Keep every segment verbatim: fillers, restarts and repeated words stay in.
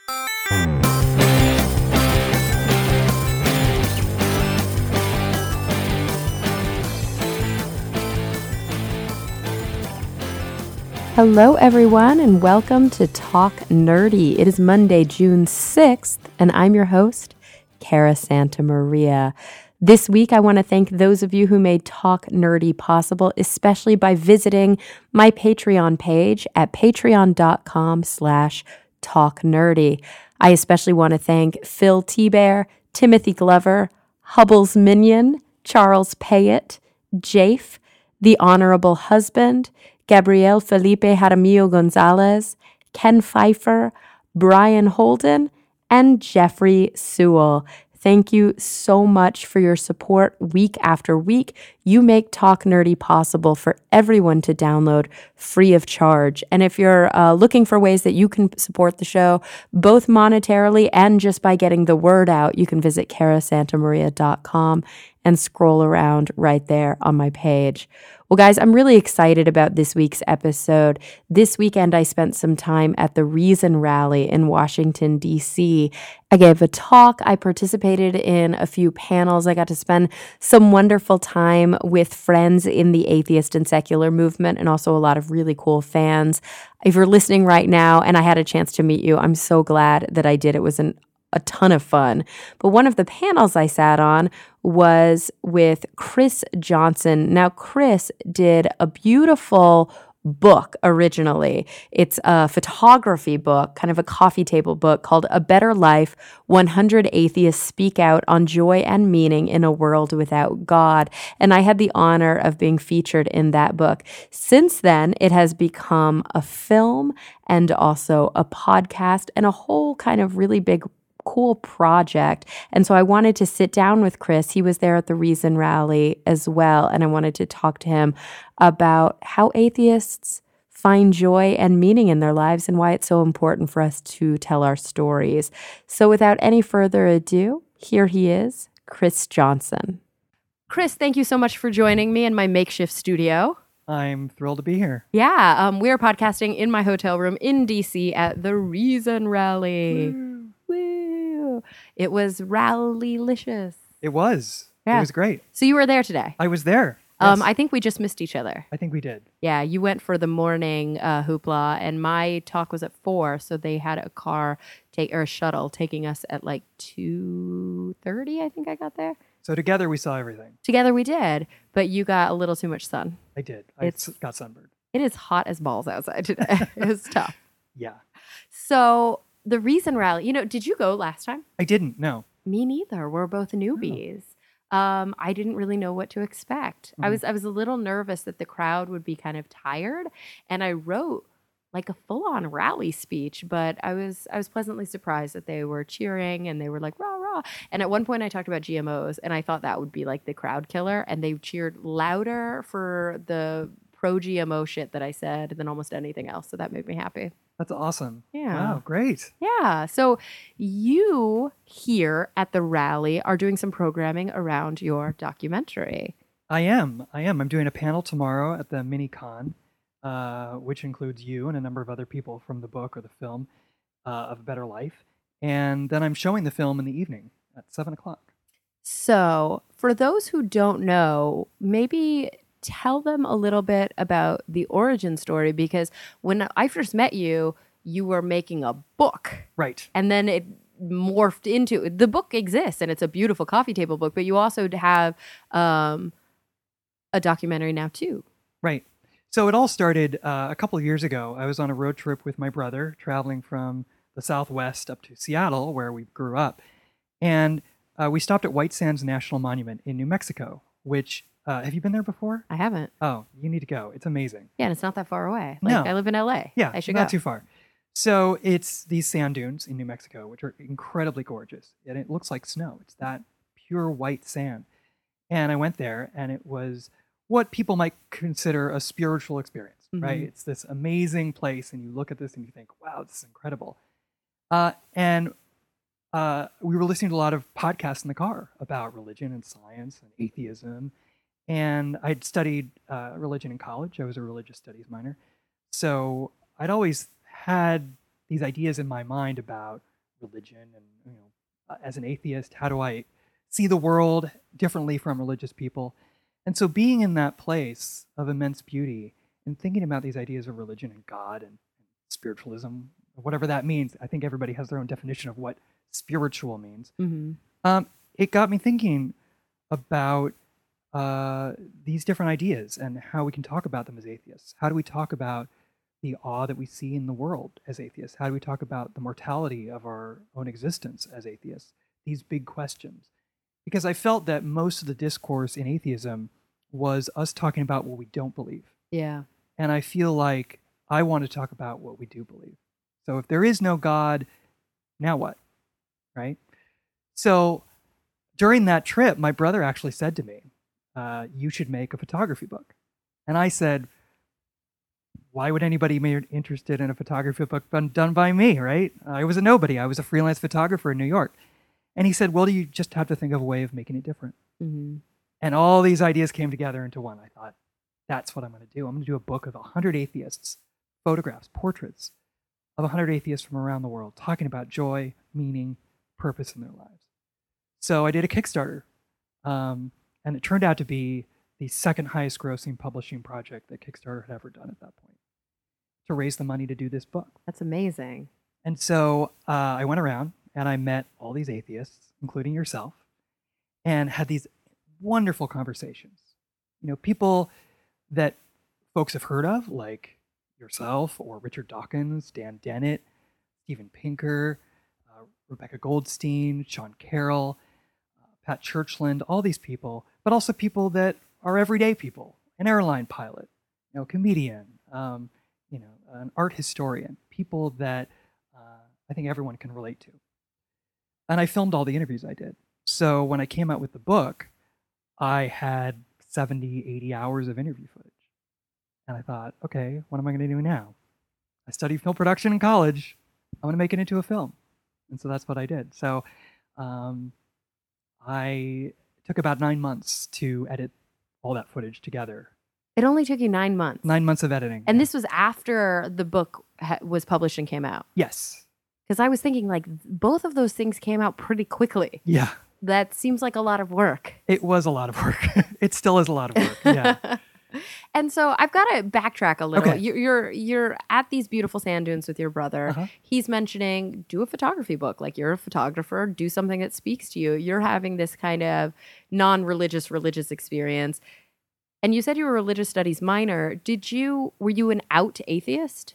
Hello, everyone, and welcome to Talk Nerdy. It is Monday, June sixth, and I'm your host, Cara Santa Maria. This week, I want to thank those of you who made Talk Nerdy possible, especially by visiting my Patreon page at patreon.com slash talknerdy. I especially want to thank Phil T-Bear, Timothy Glover, Hubble's Minion, Charles Payet, Jafe, The Honorable Husband, Gabriel Felipe Jaramillo Gonzalez, Ken Pfeiffer, Brian Holden, and Jeffrey Sewell. Thank you so much for your support week after week. You make Talk Nerdy possible for everyone to download free of charge. And if you're uh, looking for ways that you can support the show, both monetarily and just by getting the word out, you can visit cara santa maria dot com and scroll around right there on my page. Well, guys, I'm really excited about this week's episode. This weekend, I spent some time at the Reason Rally in Washington, D C. I gave a talk. I participated in a few panels. I got to spend some wonderful time with friends in the atheist and secular movement and also a lot of really cool fans. If you're listening right now and I had a chance to meet you, I'm so glad that I did. It was an a ton of fun. But one of the panels I sat on was with Chris Johnson. Now, Chris did a beautiful book originally. It's a photography book, kind of a coffee table book called A Better Life, one hundred Atheists Speak Out on Joy and Meaning in a World Without God. And I had the honor of being featured in that book. Since then, it has become a film and also a podcast and a whole kind of really big cool project. And so I wanted to sit down with Chris. He was there at the Reason Rally as well. And I wanted to talk to him about how atheists find joy and meaning in their lives and why it's so important for us to tell our stories. So without any further ado, here he is, Chris Johnson. Chris, thank you so much for joining me in my makeshift studio. I'm thrilled to be here. Yeah, um, we're podcasting in my hotel room in D C at the Reason Rally. Mm. It was rally-licious. It was. Yeah. It was great. So you were there today? I was there. Um, yes. I think we just missed each other. I think we did. Yeah, you went for the morning uh, hoopla, and my talk was at four, so they had a car take or a shuttle taking us at like two thirty. I think I got there. So together we saw everything. Together we did, but you got a little too much sun. I did. I it's, got sunburned. It is hot as balls outside today. It was tough. Yeah. So the Reason Rally, you know, did you go last time? I didn't, no. Me neither. We're both newbies. Oh. Um, I didn't really know what to expect. Mm-hmm. I was I was a little nervous that the crowd would be kind of tired, and I wrote like a full-on rally speech, but I was I was pleasantly surprised that they were cheering and they were like rah rah. And at one point I talked about G M Os, and I thought that would be like the crowd killer, and they cheered louder for the pro-G M O shit that I said than almost anything else. So that made me happy. That's awesome. Yeah. Wow, great. Yeah. So you here at the rally are doing some programming around your documentary. I am. I am. I'm doing a panel tomorrow at the Mini-Con, uh, which includes you and a number of other people from the book or the film uh, of A Better Life. And then I'm showing the film in the evening at seven o'clock. So for those who don't know, maybe tell them a little bit about the origin story, because when I first met you, you were making a book. Right. And then it morphed into, the book exists and it's a beautiful coffee table book, but you also have um, a documentary now too. Right. So it all started uh, a couple of years ago. I was on a road trip with my brother, traveling from the Southwest up to Seattle, where we grew up. And uh, we stopped at White Sands National Monument in New Mexico, which Uh, have you been there before? I haven't. Oh, you need to go. It's amazing. Yeah, and it's not that far away. Like, no. I live in L A. Yeah, I should not go. too far. So it's these sand dunes in New Mexico, which are incredibly gorgeous. And it looks like snow. It's that pure white sand. And I went there, and it was what people might consider a spiritual experience, mm-hmm. right? It's this amazing place, and you look at this and you think, wow, this is incredible. Uh, and uh, we were listening to a lot of podcasts in the car about religion and science and atheism. And I'd studied uh, religion in college. I was a religious studies minor. So I'd always had these ideas in my mind about religion and, you know, uh, as an atheist, how do I see the world differently from religious people? And so being in that place of immense beauty and thinking about these ideas of religion and God and spiritualism, whatever that means, I think everybody has their own definition of what spiritual means. Mm-hmm. Um, it got me thinking about uh, these different ideas and how we can talk about them as atheists. How do we talk about the awe that we see in the world as atheists? How do we talk about the mortality of our own existence as atheists? These big questions. Because I felt that most of the discourse in atheism was us talking about what we don't believe. Yeah. And I feel like I want to talk about what we do believe. So if there is no God, now what? Right? So during that trip, my brother actually said to me, uh, you should make a photography book. And I said, why would anybody be interested in a photography book done by me, right? I was a nobody. I was a freelance photographer in New York. And he said, well, you just have to think of a way of making it different. Mm-hmm. And all these ideas came together into one. I thought, that's what I'm going to do. I'm going to do a book of one hundred atheists, photographs, portraits of one hundred atheists from around the world, talking about joy, meaning, purpose in their lives. So I did a Kickstarter, um, and it turned out to be the second highest grossing publishing project that Kickstarter had ever done at that point, to raise the money to do this book. That's amazing. And so uh, I went around and I met all these atheists, including yourself, and had these wonderful conversations. You know, people that folks have heard of, like yourself or Richard Dawkins, Dan Dennett, Steven Pinker, uh, Rebecca Goldstein, Sean Carroll, uh, Pat Churchland, all these people, but also people that are everyday people, an airline pilot, you know, a comedian, um, you know, an art historian, people that uh, I think everyone can relate to. And I filmed all the interviews I did. So when I came out with the book, I had seventy, eighty hours of interview footage. And I thought, okay, what am I going to do now? I studied film production in college. I'm going to make it into a film. And so that's what I did. So um, I took about nine months to edit all that footage together. It only took you nine months. Nine months of editing. And yeah. this was after the book ha- was published and came out. Yes. Because I was thinking, like, both of those things came out pretty quickly. Yeah. That seems like a lot of work. It was a lot of work. It still is a lot of work. Yeah. And so I've got to backtrack a little. Okay. You- You're you're at these beautiful sand dunes with your brother. Uh-huh. He's mentioning, do a photography book. Like, you're a photographer, do something that speaks to you. You're having this kind of non-religious religious experience. And you said you were a religious studies minor. Did you, were you an out atheist?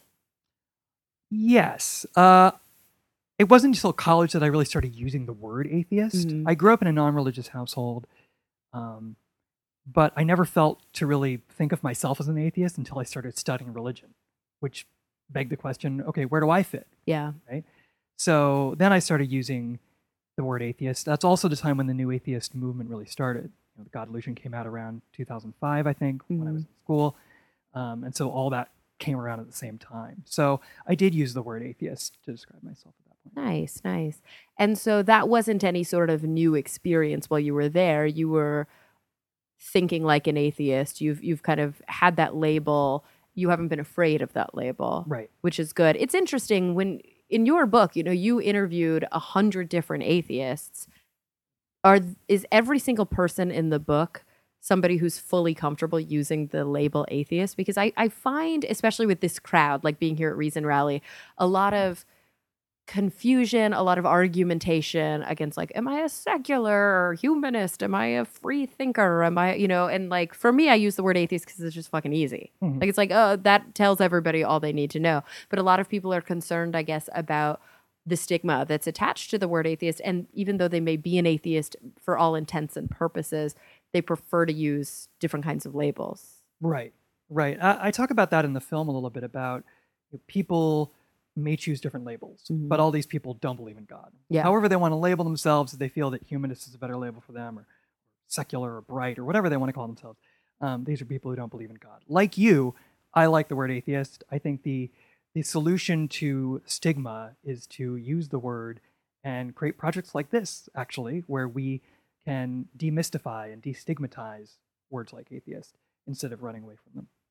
Yes. Uh, it wasn't until college that I really started using the word atheist. Mhm. I grew up in a non-religious household, um, but I never felt to really think of myself as an atheist until I started studying religion, which begged the question, okay, where do I fit? Yeah. So then I started using the word atheist. That's also the time when the new atheist movement really started. You know, the God Illusion came out around two thousand five, I think, when I was in school. Um, and so all that came around at the same time. So I did use the word atheist to describe myself at that point. Nice, nice. And so that wasn't any sort of new experience while you were there. You were thinking like an atheist. You've you've kind of had that label. You haven't been afraid of that label, Right. which is good. It's interesting when in your book, you know, you interviewed a hundred different atheists. Are is every single person in the book somebody who's fully comfortable using the label atheist? Because I, I find, especially with this crowd, like being here at Reason Rally, a lot of confusion, a lot of argumentation against, like, am I a secular or humanist? Am I a free thinker? Am I, you know, and like for me, I use the word atheist because it's just fucking easy. Mhm. Like, it's like, oh, that tells everybody all they need to know. But a lot of people are concerned, I guess, about the stigma that's attached to the word atheist. And even though they may be an atheist for all intents and purposes, they prefer to use different kinds of labels. Right, right. I, I talk about that in the film a little bit about you know, people may choose different labels, Mhm. but all these people don't believe in God. Yeah. However they want to label themselves, they feel that humanist is a better label for them, or secular or bright, or whatever they want to call themselves. Um, these are people who don't believe in God. Like you, I like the word atheist. I think the the solution to stigma is to use the word and create projects like this, actually, where we can demystify and destigmatize words like atheist instead of running away from them.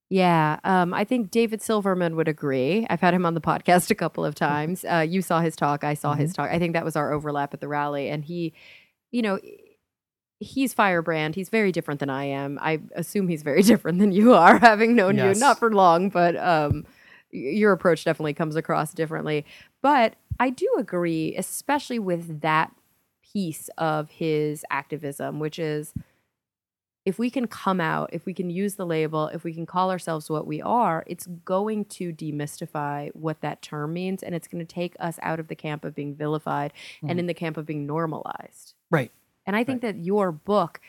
Yeah, um, I think David Silverman would agree. I've had him on the podcast a couple of times. Uh, you saw his talk, I saw Hmm. his talk. I think that was our overlap at the rally. And he, you know, he's firebrand. He's very different than I am. I assume he's very different than you are, having known you, not Yes. for long, but um, y- your approach definitely comes across differently. But I do agree, especially with that piece of his activism, which is if we can come out, if we can use the label, if we can call ourselves what we are, it's going to demystify what that term means. And it's going to take us out of the camp of being vilified and Mhm. in the camp of being normalized. Right. And I think Right. that your book,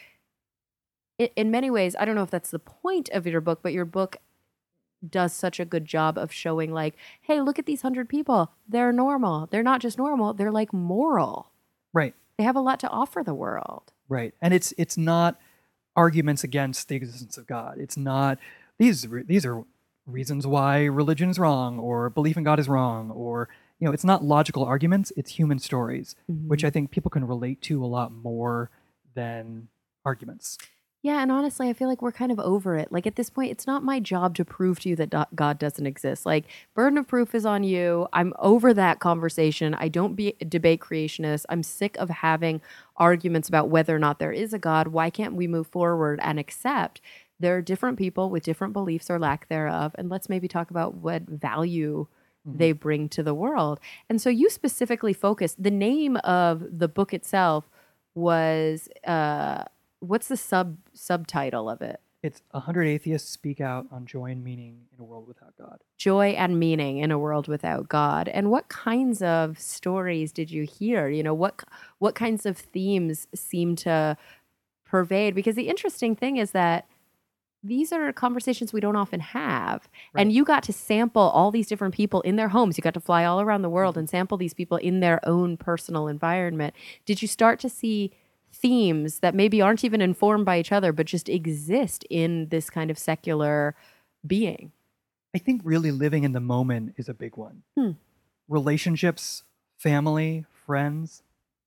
i- in many ways, I don't know if that's the point of your book, but your book does such a good job of showing, like, hey, look at these hundred people. They're normal. They're not just normal, they're like moral. Right. They have a lot to offer the world. Right. And it's it's not arguments against the existence of God. It's not these re- these are reasons why religion is wrong or belief in God is wrong, or you know, it's not logical arguments, it's human stories, which I Mhm. think people can relate to a lot more than arguments. Yeah, and honestly, I feel like we're kind of over it. Like at this point, it's not my job to prove to you that do- God doesn't exist. Like burden of proof is on you. I'm over that conversation. I don't be debate creationists. I'm sick of having arguments about whether or not there is a God. Why can't we move forward and accept there are different people with different beliefs or lack thereof, and let's maybe talk about what value Mhm. they bring to the world. And so you specifically focused. The name of the book itself was. Uh, What's the sub subtitle of it? It's a hundred atheists speak out on joy and meaning in a world without God. Joy and meaning in a world without God. And what kinds of stories did you hear? You know, what what kinds of themes seem to pervade? Because the interesting thing is that these are conversations we don't often have. And Right. you got to sample all these different people in their homes. You got to fly all around the world Mhm. and sample these people in their own personal environment. Did you start to see themes that maybe aren't even informed by each other, but just exist in this kind of secular being? I think really living in the moment is a big one. Hmm. Relationships, family, friends,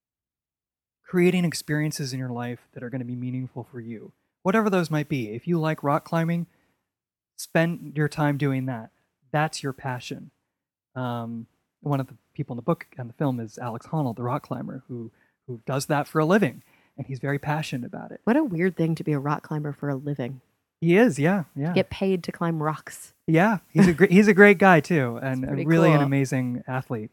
creating experiences in your life that are going to be meaningful for you, whatever those might be. If you like rock climbing, spend your time doing that. That's your passion. Um, one of the people in the book and the film is Alex Honnold, the rock climber, who who does that for a living, and he's very passionate about it. What a weird thing to be a rock climber for a living. He is, yeah, yeah, Get paid to climb rocks. yeah. He's a great, he's a great guy too, and, pretty and really an cool. amazing athlete.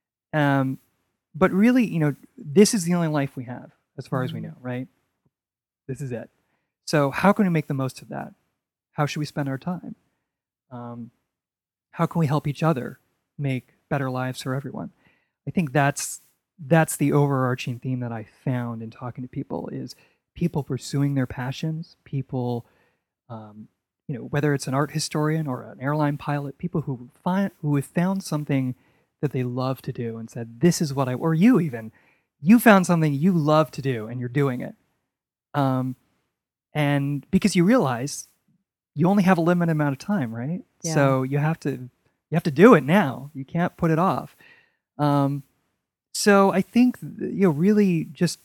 Um, but really, you know, this is the only life we have, as far as we Mhm. know, right? This is it. So how can we make the most of that? How should we spend our time? Um, how can we help each other make better lives for everyone? I think that's that's the overarching theme that I found in talking to people is people pursuing their passions, people, um, you know, whether it's an art historian or an airline pilot, people who find who have found something that they love to do and said, "This is what I," or you even, you found something you love to do and you're doing it, um, and because you realize you only have a limited amount of time, right? Yeah. So you have to you have to do it now. You can't put it off. Um, so I think th- you know really just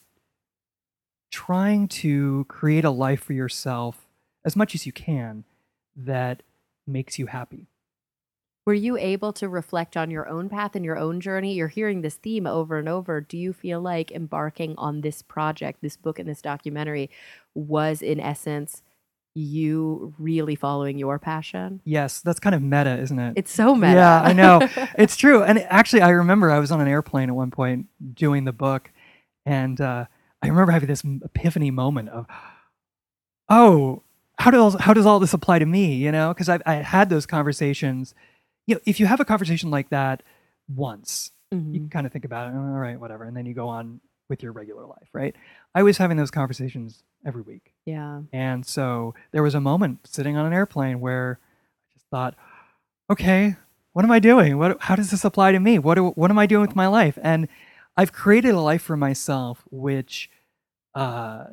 trying to create a life for yourself as much as you can that makes you happy. Were you able to reflect on your own path and your own journey? You're hearing this theme over and over. Do you feel like embarking on this project, this book, and this documentary was, in essence, you really following your passion? Yes, that's kind of meta, isn't it? It's so meta. Yeah, I know. It's true. And actually, I remember I was on an airplane at one point doing the book, and uh, I remember having this m- epiphany moment of, oh, how does how does all this apply to me? You know, because I I had those conversations. You know, if you have a conversation like that once, you can Mhm. kind of think about it. "Oh, all right, whatever, and then you go on with your regular life, right? I was having those conversations every week, Yeah. and so there was a moment sitting on an airplane where I just thought, okay, what am I doing? What how does this apply to me? What do, what am I doing with my life? And I've created a life for myself, which uh,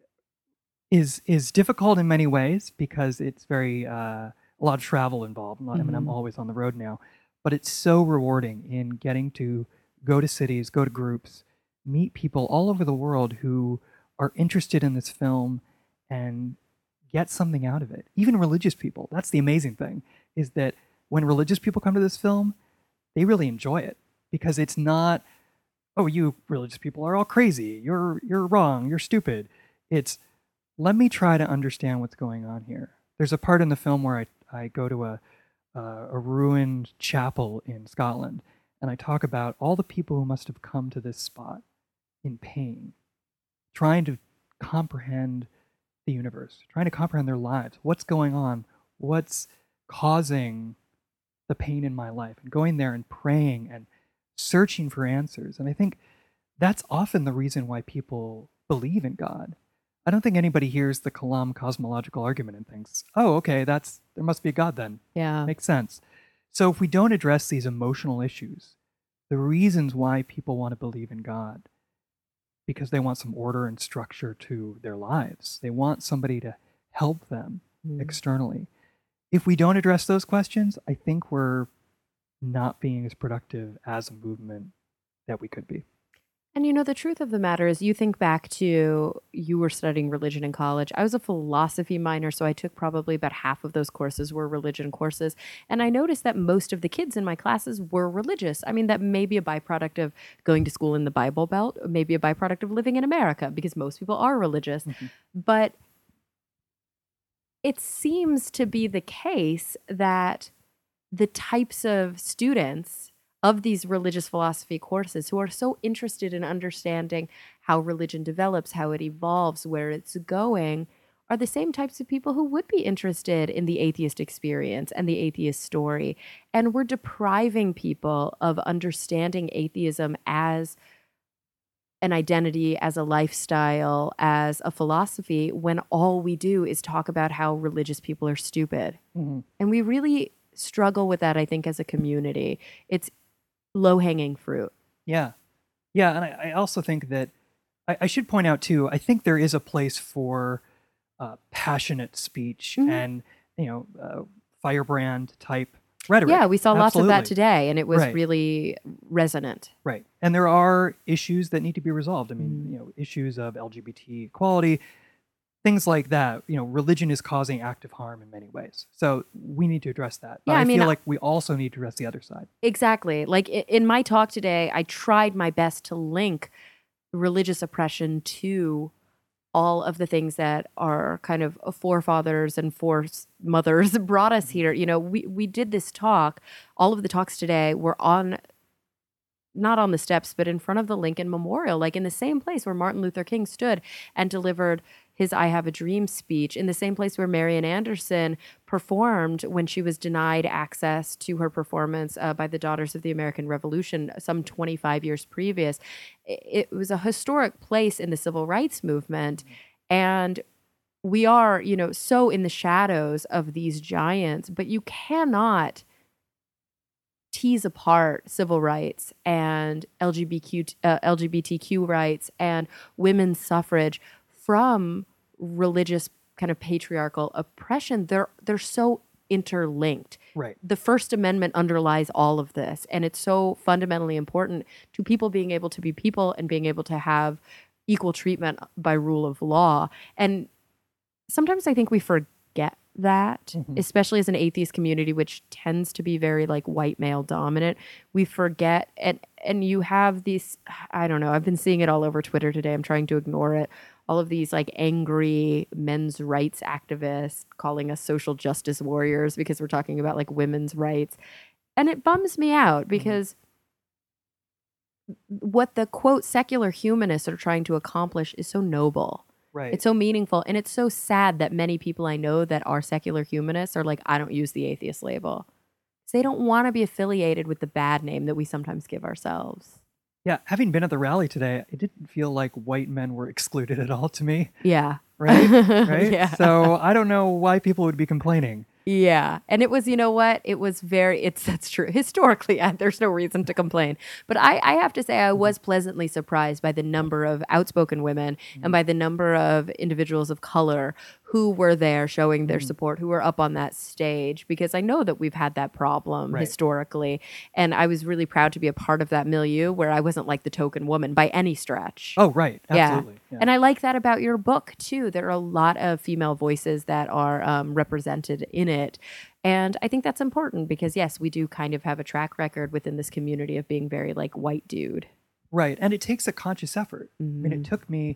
is is difficult in many ways because it's very uh, a lot of travel involved. I mean, I'm Mhm. always on the road now, but it's so rewarding in getting to go to cities, go to groups, meet people all over the world who are interested in this film and get something out of it. Even religious people. That's the amazing thing, is that when religious people come to this film, they really enjoy it because it's not, oh, you religious people are all crazy. You're you're wrong. You're stupid. It's, let me try to understand what's going on here. There's a part in the film where I, I go to a, uh, a ruined chapel in Scotland, and I talk about all the people who must have come to this spot in pain, trying to comprehend the universe, trying to comprehend their lives. What's going on? What's causing the pain in my life? And going there and praying and searching for answers. And I think that's often the reason why people believe in God. I don't think anybody hears the Kalam cosmological argument and thinks, oh, okay, that's there must be a God then. Yeah. Makes sense. So if we don't address these emotional issues, the reasons why people want to believe in God, because they want some order and structure to their lives. They want somebody to help them mm. externally. If we don't address those questions, I think we're not being as productive as a movement that we could be. And you know, the truth of the matter is, you think back to, you were studying religion in college. I was a philosophy minor, so I took probably about half of those courses were religion courses. And I noticed that most of the kids in my classes were religious. I mean, that may be a byproduct of going to school in the Bible Belt, or maybe a byproduct of living in America, because most people are religious. Mm-hmm. But it seems to be the case that the types of students of these religious philosophy courses who are so interested in understanding how religion develops, how it evolves, where it's going, are the same types of people who would be interested in the atheist experience and the atheist story. And we're depriving people of understanding atheism as an identity, as a lifestyle, as a philosophy, when all we do is talk about how religious people are stupid. Mm-hmm. And we really struggle with that, I think, as a community. It's low-hanging fruit. Yeah. Yeah, and I, I also think that, I, I should point out too, I think there is a place for uh, passionate speech mm-hmm. and, you know, uh, firebrand type rhetoric. Yeah, we saw Absolutely. lots of that today, and it was right. really resonant. Right. And there are issues that need to be resolved. I mean, mm-hmm. you know, issues of L G B T equality, things like that. You know, religion is causing active harm in many ways. So we need to address that. But yeah, I, I mean, feel like we also need to address the other side. Exactly. Like in my talk today, I tried my best to link religious oppression to all of the things that our kind of forefathers and foremothers brought us here. You know, we, we did this talk. All of the talks today were on, not on the steps, but in front of the Lincoln Memorial, like in the same place where Martin Luther King stood and delivered his I Have a Dream speech, in the same place where Marian Anderson performed when she was denied access to her performance uh, by the Daughters of the American Revolution some twenty-five years previous. It, it was a historic place in the civil rights movement. And we are, you know, so in the shadows of these giants, but you cannot tease apart civil rights and L G B T Q, uh, L G B T Q rights and women's suffrage from religious kind of patriarchal oppression. They're they're so interlinked. Right. The First Amendment underlies all of this, and it's so fundamentally important to people being able to be people and being able to have equal treatment by rule of law. And sometimes I think we forget that, mm-hmm. especially as an atheist community, which tends to be very like white male dominant. We forget, and and you have these, I don't know, I've been seeing it all over Twitter today. I'm trying to ignore it. All of these like angry men's rights activists calling us social justice warriors because we're talking about like women's rights. And it bums me out because mm-hmm. what the quote secular humanists are trying to accomplish is so noble. Right. It's so meaningful. And it's so sad that many people I know that are secular humanists are like, I don't use the atheist label. Because they don't want to be affiliated with the bad name that we sometimes give ourselves. Yeah, having been at the rally today, it didn't feel like white men were excluded at all to me. Yeah. Right? Right? Yeah. So I don't know why people would be complaining. Yeah. And it was, you know what? It was very, it's, that's true. Historically, I, there's no reason to complain. But I, I have to say, I was pleasantly surprised by the number of outspoken women mm-hmm. and by the number of individuals of color who were there showing their Mhm. support, who were up on that stage, because I know that we've had that problem Right. historically. And I was really proud to be a part of that milieu where I wasn't like the token woman by any stretch. Oh, right. Yeah. Absolutely. Yeah. And I like that about your book too. There are a lot of female voices that are um, represented in it. And I think that's important because, yes, we do kind of have a track record within this community of being very like white dude. Right. And it takes a conscious effort. I mean, Mhm. it took me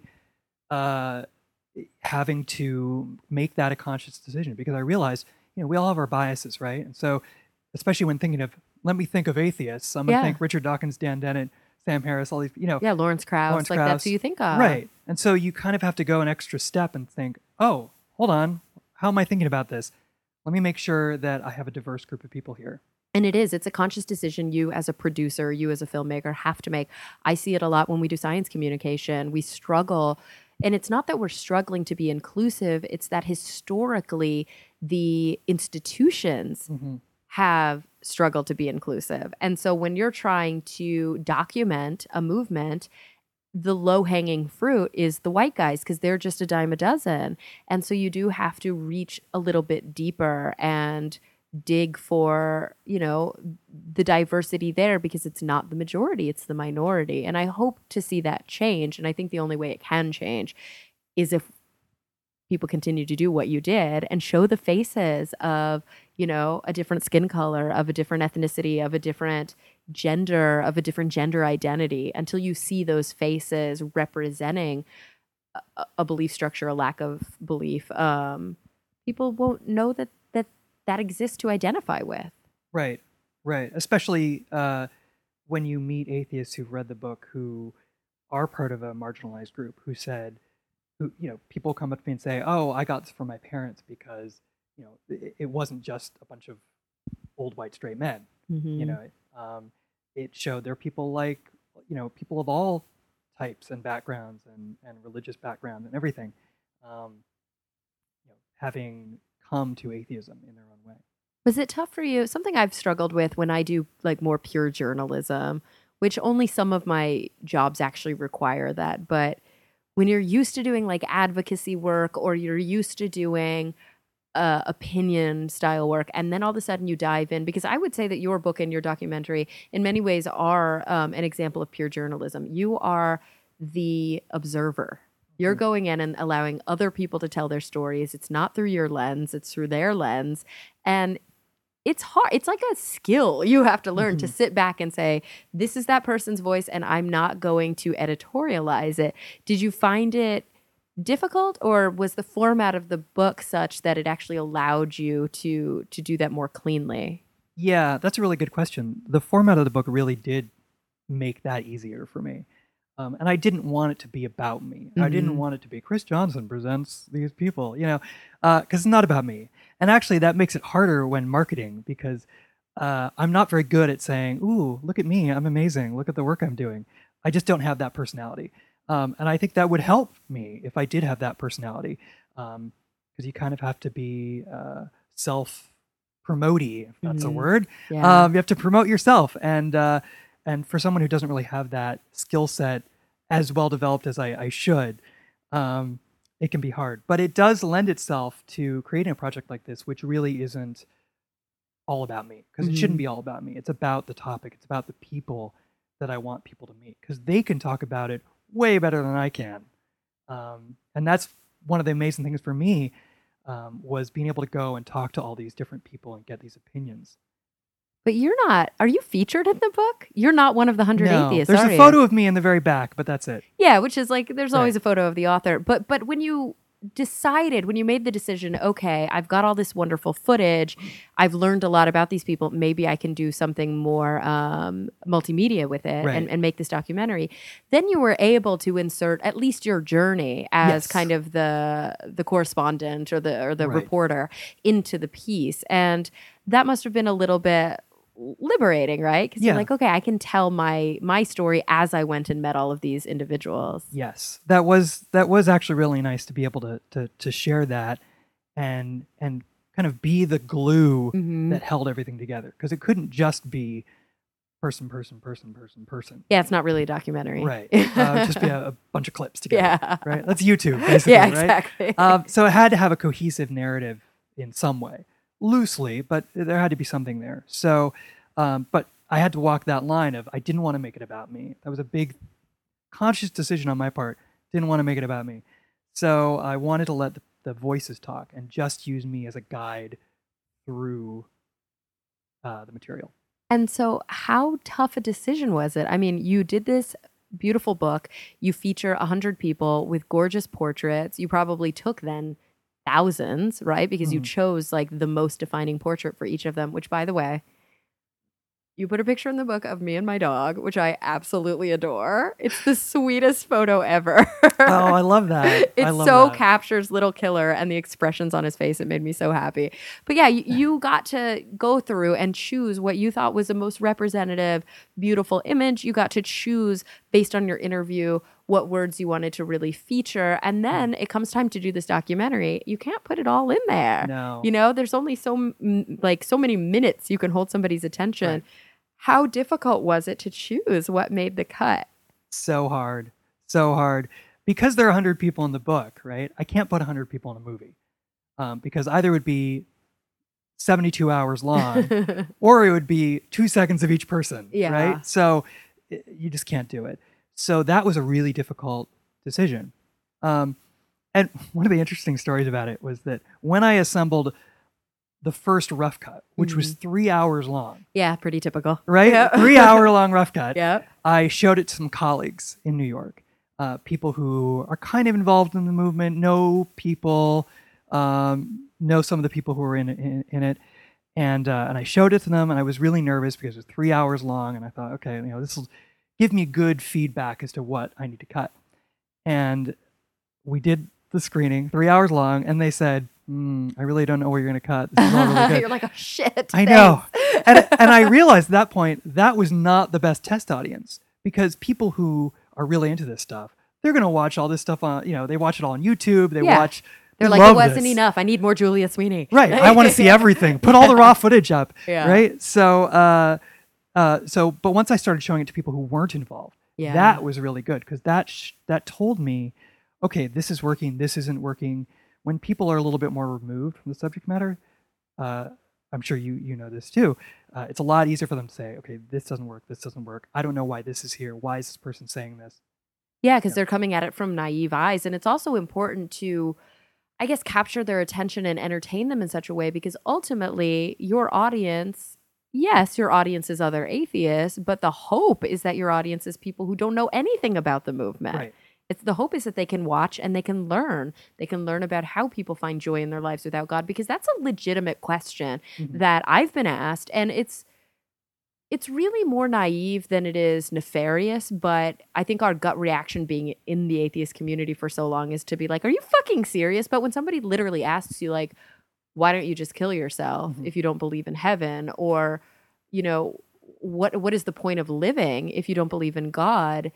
uh, having to make that a conscious decision because I realized, you know, we all have our biases, right? And so, especially when thinking of, let me think of atheists, I'm going to Yeah. think Richard Dawkins, Dan Dennett, Sam Harris, all these, you know, Yeah, Lawrence Krauss, Lawrence like that's who Krauss. you think of. Right. And so you kind of have to go an extra step and think, oh, hold on. How am I thinking about this? Let me make sure that I have a diverse group of people here. And it is. It's a conscious decision you as a producer, you as a filmmaker have to make. I see it a lot when we do science communication. We struggle. And it's not that we're struggling to be inclusive, it's that historically the institutions Mhm. have struggled to be inclusive. And so when you're trying to document a movement, the low-hanging fruit is the white guys because they're just a dime a dozen. And so you do have to reach a little bit deeper and dig for, you know, the diversity there because it's not the majority, it's the minority. And I hope to see that change. And I think the only way it can change is if people continue to do what you did and show the faces of, you know, a different skin color, of a different ethnicity, of a different gender, of a different gender identity, until you see those faces representing a, a belief structure, a lack of belief. Um, people won't know that that that exists to identify with. Right, right. Especially uh, when you meet atheists who've read the book who are part of a marginalized group who said, who, you know, people come up to me and say, oh, I got this from my parents because, you know, it, it wasn't just a bunch of old white straight men. Mm-hmm. You know, it, um, it showed there are people like, you know, people of all types and backgrounds and, and religious background and everything, um, you know, having come to atheism in their own way. Was it tough for you? Something I've struggled with when I do like more pure journalism, which only some of my jobs actually require that. But when you're used to doing like advocacy work or you're used to doing uh, opinion style work, and then all of a sudden you dive in, because I would say that your book and your documentary in many ways are um, an example of pure journalism. You are the observer. You're going in and allowing other people to tell their stories. It's not through your lens, it's through their lens. And it's hard. It's like a skill you have to learn to Mhm. sit back and say, this is that person's voice, and I'm not going to editorialize it. Did you find it difficult, or was the format of the book such that it actually allowed you to to do that more cleanly? Yeah, that's a really good question. The format of the book really did make that easier for me. Um, and I didn't want it to be about me. I didn't Mhm. want it to be Chris Johnson presents these people, you know, because it's not about me. And actually, that makes it harder when marketing because uh, I'm not very good at saying, "Ooh, look at me, I'm amazing. Look at the work I'm doing." I just don't have that personality, um, and I think that would help me if I did have that personality, because you kind of have to be uh, self-promoty, if that's a Mhm. word. Yeah. Um, you have to promote yourself, and uh, and for someone who doesn't really have that skill set as well developed as I, I should, um, it can be hard. But it does lend itself to creating a project like this, which really isn't all about me, because it shouldn't Mhm. be all about me. It's about the topic. It's about the people that I want people to meet, because they can talk about it way better than I can. Um, and that's one of the amazing things for me, um, was being able to go and talk to all these different people and get these opinions. But you're not, are you featured in the book? You're not one of the hundred No, atheists, there's are a you? photo of me in the very back, but that's it. Yeah, which is like, there's always Right. a photo of the author. But but when you decided, when you made the decision, okay, I've got all this wonderful footage, I've learned a lot about these people, maybe I can do something more um, multimedia with it Right. and, and make this documentary. Then you were able to insert at least your journey as Yes. kind of the the correspondent or the or the Right. reporter into the piece. And that must have been a little bit liberating, right? Because Yeah. you're like, okay, I can tell my my story as I went and met all of these individuals. Yes, that was that was actually really nice to be able to to to share that and and kind of be the glue Mhm. that held everything together, because it couldn't just be person, person, person, person, person. Yeah, it's not really a documentary. Right. Uh, just be a, a bunch of clips together. Yeah. Right. That's YouTube, basically. Yeah, right? exactly. Um, so it had to have a cohesive narrative in some way, loosely, but there had to be something there. So, um, but I had to walk that line of I didn't want to make it about me. That was a big conscious decision on my part. Didn't want to make it about me. So I wanted to let the, the voices talk and just use me as a guide through uh, the material. And so how tough a decision was it? I mean, you did this beautiful book. You feature one hundred people with gorgeous portraits. You probably took then thousands, right? Because you Mhm. chose like the most defining portrait for each of them, which, by the way, you put a picture in the book of me and my dog, which I absolutely adore. It's the sweetest photo ever. Oh, I love that. It I love so that. captures Little Killer and the expressions on his face. It made me so happy. But yeah, you, you got to go through and choose what you thought was the most representative, beautiful image. You got to choose based on your interview what words you wanted to really feature. And then it comes time to do this documentary. You can't put it all in there. No. You know, there's only so m- like so many minutes you can hold somebody's attention. Right. How difficult was it to choose what made the cut? So hard. So hard. Because there are one hundred people in the book, right? I can't put one hundred people in a movie. Um, because either it would be seventy-two hours long or it would be two seconds of each person, Yeah. right? So i- you just can't do it. So that was a really difficult decision. Um, and one of the interesting stories about it was that when I assembled the first rough cut, which was three hours long, Yeah, pretty typical. right? Yeah. Three hour long rough cut. Yeah. I showed it to some colleagues in New York, uh, people who are kind of involved in the movement, know people, um, know some of the people who were in in, in it, and uh, and I showed it to them, and I was really nervous because it was three hours long, and I thought, okay, you know, this will give me good feedback as to what I need to cut, and we did the screening, three hours long, and they said, mm, I really don't know where you're going to cut. This is all really good. You're like, oh shit. I know. thanks." and, and I realized at that point that was not the best test audience, because people who are really into this stuff, they're going to watch all this stuff on, you know, they watch it all on YouTube. They Yeah. watch, They're they like, it love wasn't this. enough. I need more Julia Sweeney. Right. I want to see everything. Put all the raw footage up. Yeah. Right. So, uh, uh, so, but once I started showing it to people who weren't involved, Yeah. that was really good, because that, sh- that told me, okay, this is working. This isn't working. When people are a little bit more removed from the subject matter, uh, I'm sure you you know this too. Uh, it's a lot easier for them to say, okay, this doesn't work. This doesn't work. I don't know why this is here. Why is this person saying this? Yeah, because they're coming at it from naive eyes. And it's also important to, I guess, capture their attention and entertain them in such a way, because ultimately your audience, yes, your audience is other atheists, but the hope is that your audience is people who don't know anything about the movement. Right. It's the hope is that they can watch and they can learn. They can learn about how people find joy in their lives without God, because that's a legitimate question Mhm. that I've been asked, and it's it's really more naive than it is nefarious. But I think our gut reaction, being in the atheist community for so long, is to be like, "Are you fucking serious?" But when somebody literally asks you, like, "Why don't you just kill yourself Mhm. if you don't believe in heaven?" Or, you know, what what is the point of living if you don't believe in God?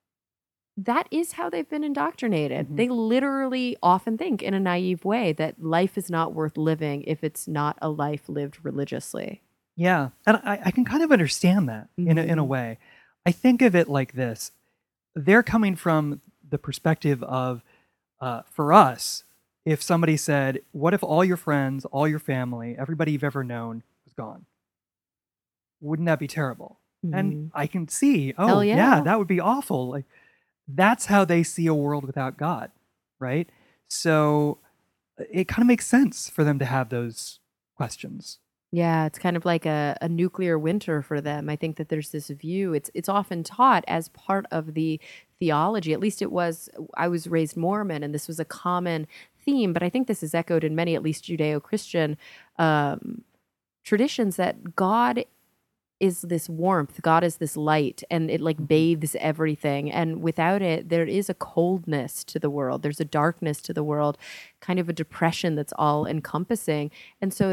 That is how they've been indoctrinated. Mhm. They literally often think in a naive way that life is not worth living if it's not a life lived religiously. Yeah, and I, I can kind of understand that in a, in a Mhm. way. I think of it like this: they're coming from the perspective of, uh, for us, if somebody said, "What if all your friends, all your family, everybody you've ever known was gone?" Wouldn't that be terrible? And Mhm. I can see, oh Hell yeah. yeah. that would be awful. Like, that's how they see a world without God, right? So it kind of makes sense for them to have those questions. Yeah, it's kind of like a, a nuclear winter for them. I think that there's this view. It's it's often taught as part of the theology. At least it was. I was raised Mormon, and this was a common theme. But I think this is echoed in many, at least Judeo-Christian um, traditions, that God is this warmth. God is this light, and it like bathes everything. And without it, there is a coldness to the world. There's a darkness to the world, kind of a depression that's all encompassing. And so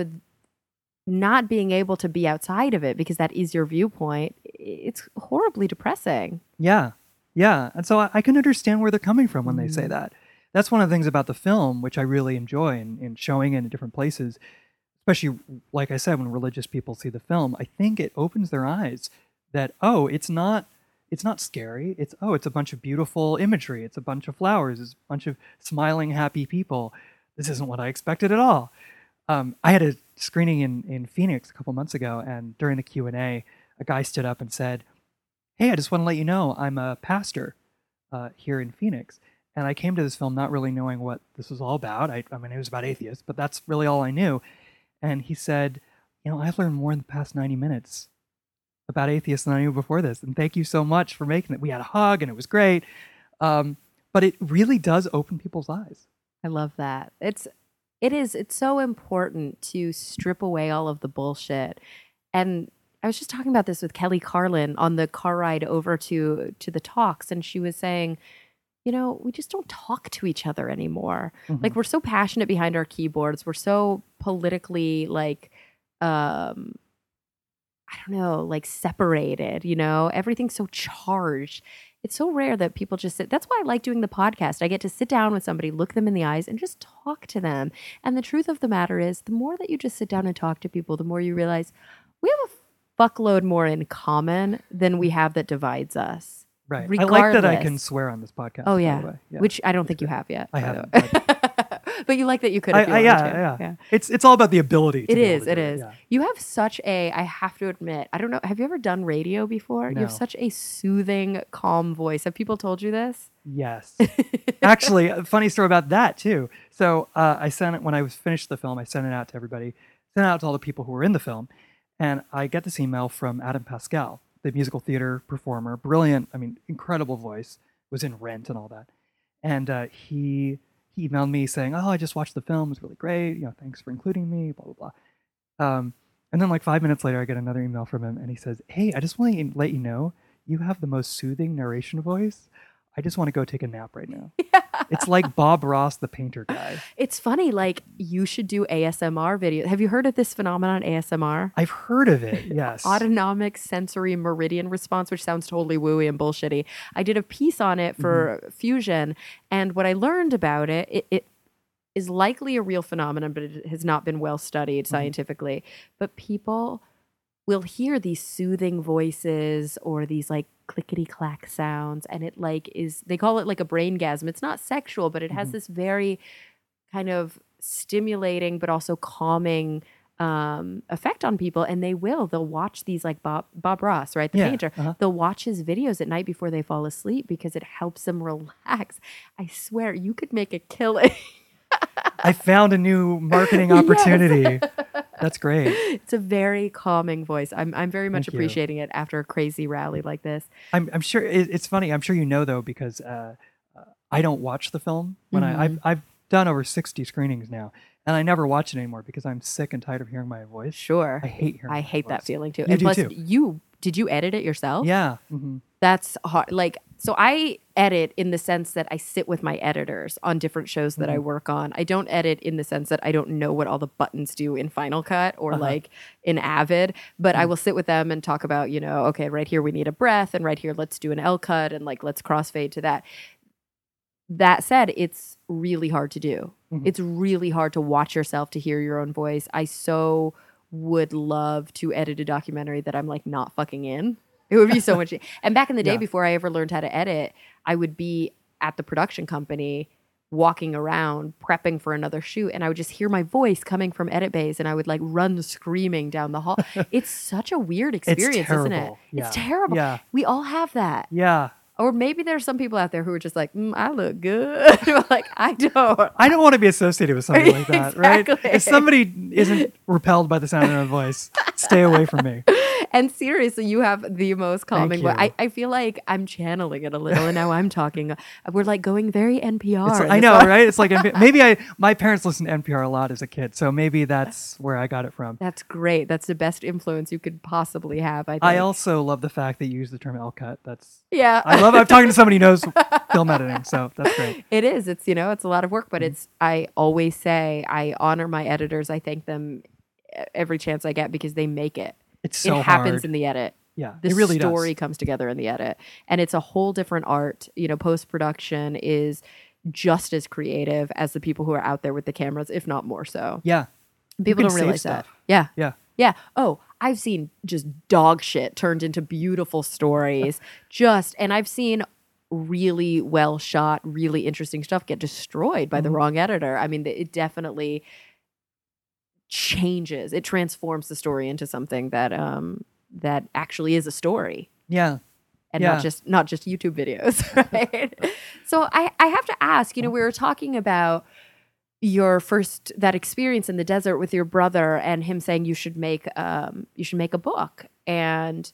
not being able to be outside of it because that is your viewpoint, it's horribly depressing. Yeah, yeah. And so I, I can understand where they're coming from when they say Mhm. that. That's one of the things about the film, which I really enjoy in, in showing it in different places, especially, like I said, when religious people see the film. I think it opens their eyes that, oh, it's not it's not scary. It's, oh, it's a bunch of beautiful imagery. It's a bunch of flowers. It's a bunch of smiling, happy people. This isn't what I expected at all. Um, I had a screening in, in Phoenix a couple months ago, and during the Q and A, a guy stood up and said, hey, I just want to let you know I'm a pastor uh, here in Phoenix. And I came to this film not really knowing what this was all about. I, I mean, it was about atheists, but that's really all I knew. And he said, you know, I've learned more in the past ninety minutes about atheists than I knew before this. And thank you so much for making it. We had a hug and it was great. Um, but it really does open people's eyes. I love that. It's, it is, it's so important to strip away all of the bullshit. And I was just talking about this with Kelly Carlin on the car ride over to, to the talks. And she was saying, you know, we just don't talk to each other anymore. Mm-hmm. Like, we're so passionate behind our keyboards. We're so politically, like, um, I don't know, like separated, you know, everything's so charged. It's so rare that people just sit. That's why I like doing the podcast. I get to sit down with somebody, look them in the eyes, and just talk to them. And the truth of the matter is, the more that you just sit down and talk to people, the more you realize we have a fuckload more in common than we have that divides us. Right. Regardless. I like that I can swear on this podcast. Oh, yeah. By the way. Yeah. Which I don't think you have yet. I haven't. But, but you like that you could. I, If you I, wanted yeah, to. yeah, yeah. It's it's all about the ability. To It be able is. to It do is. Yeah. You have such a, I have to admit, I don't know, have you ever done radio before? No. You have such a soothing, calm voice. Have people told you this? Yes. Actually, a funny story about that, too. So uh, I sent it, when I was finished the film, I sent it out to everybody, sent it out to all the people who were in the film. And I get this email from Adam Pascal, the musical theater performer, brilliant, I mean, incredible voice, was in Rent and all that. And uh, he he emailed me saying, oh, I just watched the film, it was really great, you know, thanks for including me, blah, blah, blah. Um, and then like five minutes later, I get another email from him, and he says, hey, I just want to let you know, you have the most soothing narration voice. I just want to go take a nap right now. Yeah. It's like Bob Ross, the painter guy. It's funny, like, you should do A S M R video. Have you heard of this phenomenon, A S M R? I've heard of it, yes. Autonomic sensory meridian response, which sounds totally wooey and bullshitty. I did a piece on it for mm-hmm. Fusion, and what I learned about it, it, it is likely a real phenomenon, but it has not been well studied scientifically. Mm-hmm. But people will hear these soothing voices or these like clickety clack sounds, and it like is, they call it like a braingasm. It's not sexual, but it has mm-hmm. this very kind of stimulating but also calming um effect on people. And they will they'll watch these, like Bob Bob Ross, right, the yeah, painter. Uh-huh. They'll watch his videos at night before they fall asleep because it helps them relax. I swear you could make a killing. I found a new marketing opportunity. Yes. That's great. It's a very calming voice. I'm I'm very much Thank you. appreciating it after a crazy rally like this. I'm I'm sure it, it's funny. I'm sure you know though, because uh, uh, I don't watch the film when mm-hmm. I I've, I've done over sixty screenings now, and I never watch it anymore because I'm sick and tired of hearing my voice. Sure, I hate hearing. I my hate voice. that feeling too. You and do plus, too. you did you edit it yourself? Yeah. Mm-hmm. That's hard. Like, so I edit in the sense that I sit with my editors on different shows that mm-hmm. I work on. I don't edit in the sense that I don't know what all the buttons do in Final Cut or uh-huh. like in Avid, but mm-hmm. I will sit with them and talk about, you know, okay, right here we need a breath, and right here let's do an L cut, and like let's crossfade to that. That said, it's really hard to do. Mm-hmm. It's really hard to watch yourself, to hear your own voice. I so would love to edit a documentary that I'm like not fucking in. It would be so much. And back in the day, yeah. before I ever learned how to edit, I would be at the production company walking around prepping for another shoot, and I would just hear my voice coming from edit bays, and I would like run screaming down the hall. It's such a weird experience, isn't it? Yeah. It's terrible. Yeah. We all have that. Yeah. Or maybe there's some people out there who are just like, mm, I look good. Like, I don't. I don't want to be associated with somebody like that, exactly. right? If somebody isn't repelled by the sound of my voice, stay away from me. And seriously, you have the most calming voice. I, I feel like I'm channeling it a little, and now I'm talking. We're like going very N P R. Like, I know, one. Right? It's like N P R. Maybe I my parents listened to N P R a lot as a kid, so maybe that's where I got it from. That's great. That's the best influence you could possibly have, I think. I also love the fact that you use the term L cut. That's yeah. I love. I'm talking to somebody who knows film editing, so that's great. It is. It's, you know, it's a lot of work, but mm-hmm. it's. I always say I honor my editors. I thank them every chance I get because they make it. It's so It happens hard. in the edit. Yeah, the it really story does. comes together in the edit, and it's a whole different art. You know, post-production is just as creative as the people who are out there with the cameras, if not more so. Yeah, people don't realize that. Yeah, yeah, yeah. Oh, I've seen just dog shit turned into beautiful stories. just, and I've seen really well shot, really interesting stuff get destroyed by mm-hmm. the wrong editor. I mean, it definitely changes. It transforms the story into something that um that actually is a story. Yeah. And yeah. not just not just YouTube videos, right? So I, I have to ask, you know, we were talking about your first that experience in the desert with your brother and him saying you should make um you should make a book. And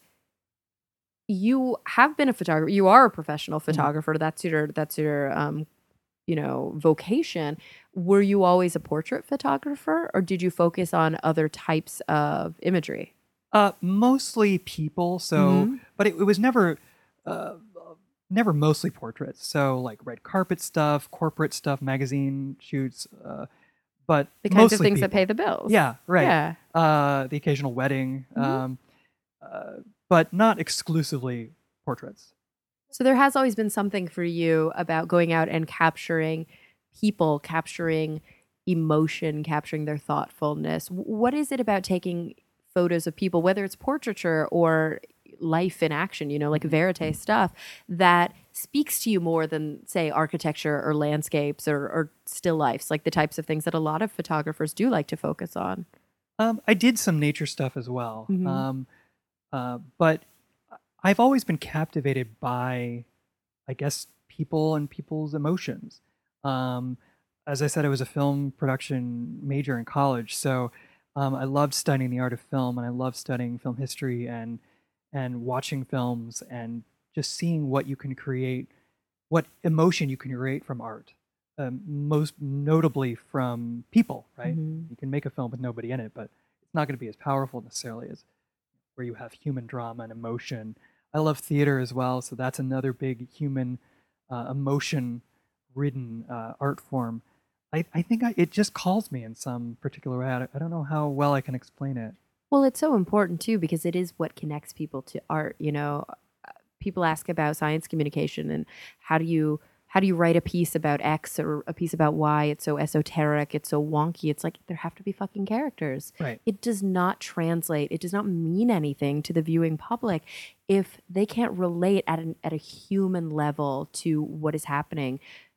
you have been a photographer. You are a professional photographer. Mm-hmm. That's your that's your um you know, vocation. Were you always a portrait photographer, or did you focus on other types of imagery? Uh, mostly people. So, mm-hmm. but it, it was never, uh, never mostly portraits. So, like red carpet stuff, corporate stuff, magazine shoots. Uh, but the kinds mostly of things people. that pay the bills. Yeah, right. Yeah. Uh, the occasional wedding, mm-hmm. um, uh, but not exclusively portraits. So there has always been something for you about going out and capturing people, capturing emotion, capturing their thoughtfulness. What is it about taking photos of people, whether it's portraiture or life in action, you know, like verite stuff, that speaks to you more than, say, architecture or landscapes or, or still lifes, like the types of things that a lot of photographers do like to focus on? Um, I did some nature stuff as well. Mm-hmm. Um, uh, but I've always been captivated by, I guess, people and people's emotions. Um, as I said, I was a film production major in college, so um, I loved studying the art of film, and I loved studying film history and and watching films and just seeing what you can create, what emotion you can create from art. Um, most notably from people, right? Mm-hmm. You can make a film with nobody in it, but it's not going to be as powerful necessarily as where you have human drama and emotion. I love theater as well, so that's another big human, uh, emotion-ridden uh, art form. I, I think I, it just calls me in some particular way. I, I don't know how well I can explain it. Well, it's so important, too, because it is what connects people to art. You know, people ask about science communication and how do you how do you write a piece about X or a piece about Y? It's so esoteric. It's so wonky. It's like there have to be fucking characters. Right. It does not translate. It does not mean anything to the viewing public if they can't relate at an at a human level to what is happening.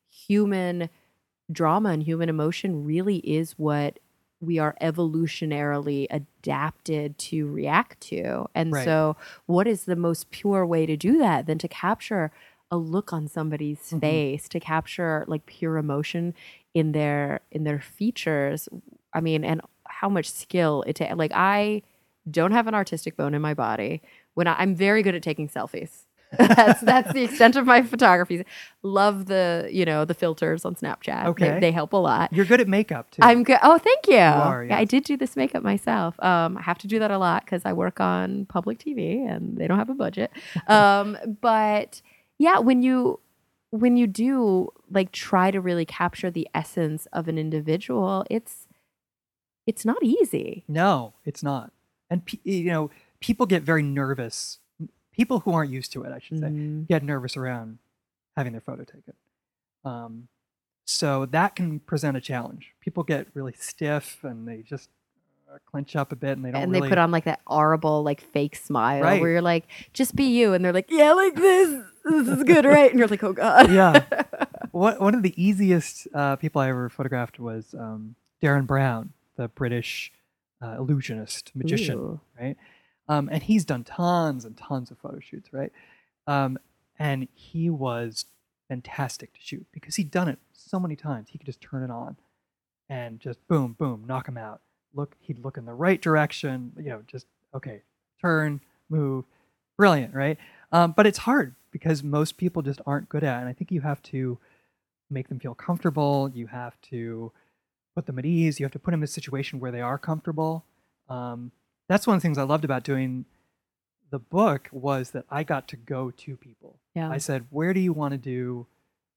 Human drama and human emotion really is what we are evolutionarily adapted to react to. And right. so what is the most pure way to do that than to capture a look on somebody's mm-hmm. face, to capture like pure emotion in their in their features? I mean, and how much skill it takes. Like, I don't have an artistic bone in my body. When I, I'm very good at taking selfies. that's that's the extent of my photography. Love the, you know, the filters on Snapchat. Okay. They, they help a lot. You're good at makeup too. I'm good. Oh, thank you. You are, yes. Yeah, I did do this makeup myself. Um, I have to do that a lot because I work on public T V and they don't have a budget. Um, but yeah, when you when you do like try to really capture the essence of an individual, it's it's not easy. No, it's not. And pe- you know, people get very nervous. People who aren't used to it, I should say, mm-hmm. get nervous around having their photo taken. Um, so that can present a challenge. People get really stiff and they just uh, clench up a bit, and they don't. And really... they put on like that horrible, like fake smile, right. where you're like, "Just be you," and they're like, "Yeah, like this. This is good, right?" And you're like, "Oh God." Yeah. What one of the easiest uh, people I ever photographed was um, Darren Brown, the British uh, illusionist magician, Ooh. right? Um, and he's done tons and tons of photo shoots, right? Um, and he was fantastic to shoot because he'd done it so many times. He could just turn it on and just boom, boom, knock him out. Look, he'd look in the right direction, you know, just, okay, turn, move. Brilliant, right? Um, but it's hard because most people just aren't good at it. And I think you have to make them feel comfortable. You have to put them at ease. You have to put them in a situation where they are comfortable. Um, That's one of the things I loved about doing the book was that I got to go to people. Yeah. I said, where do you want to do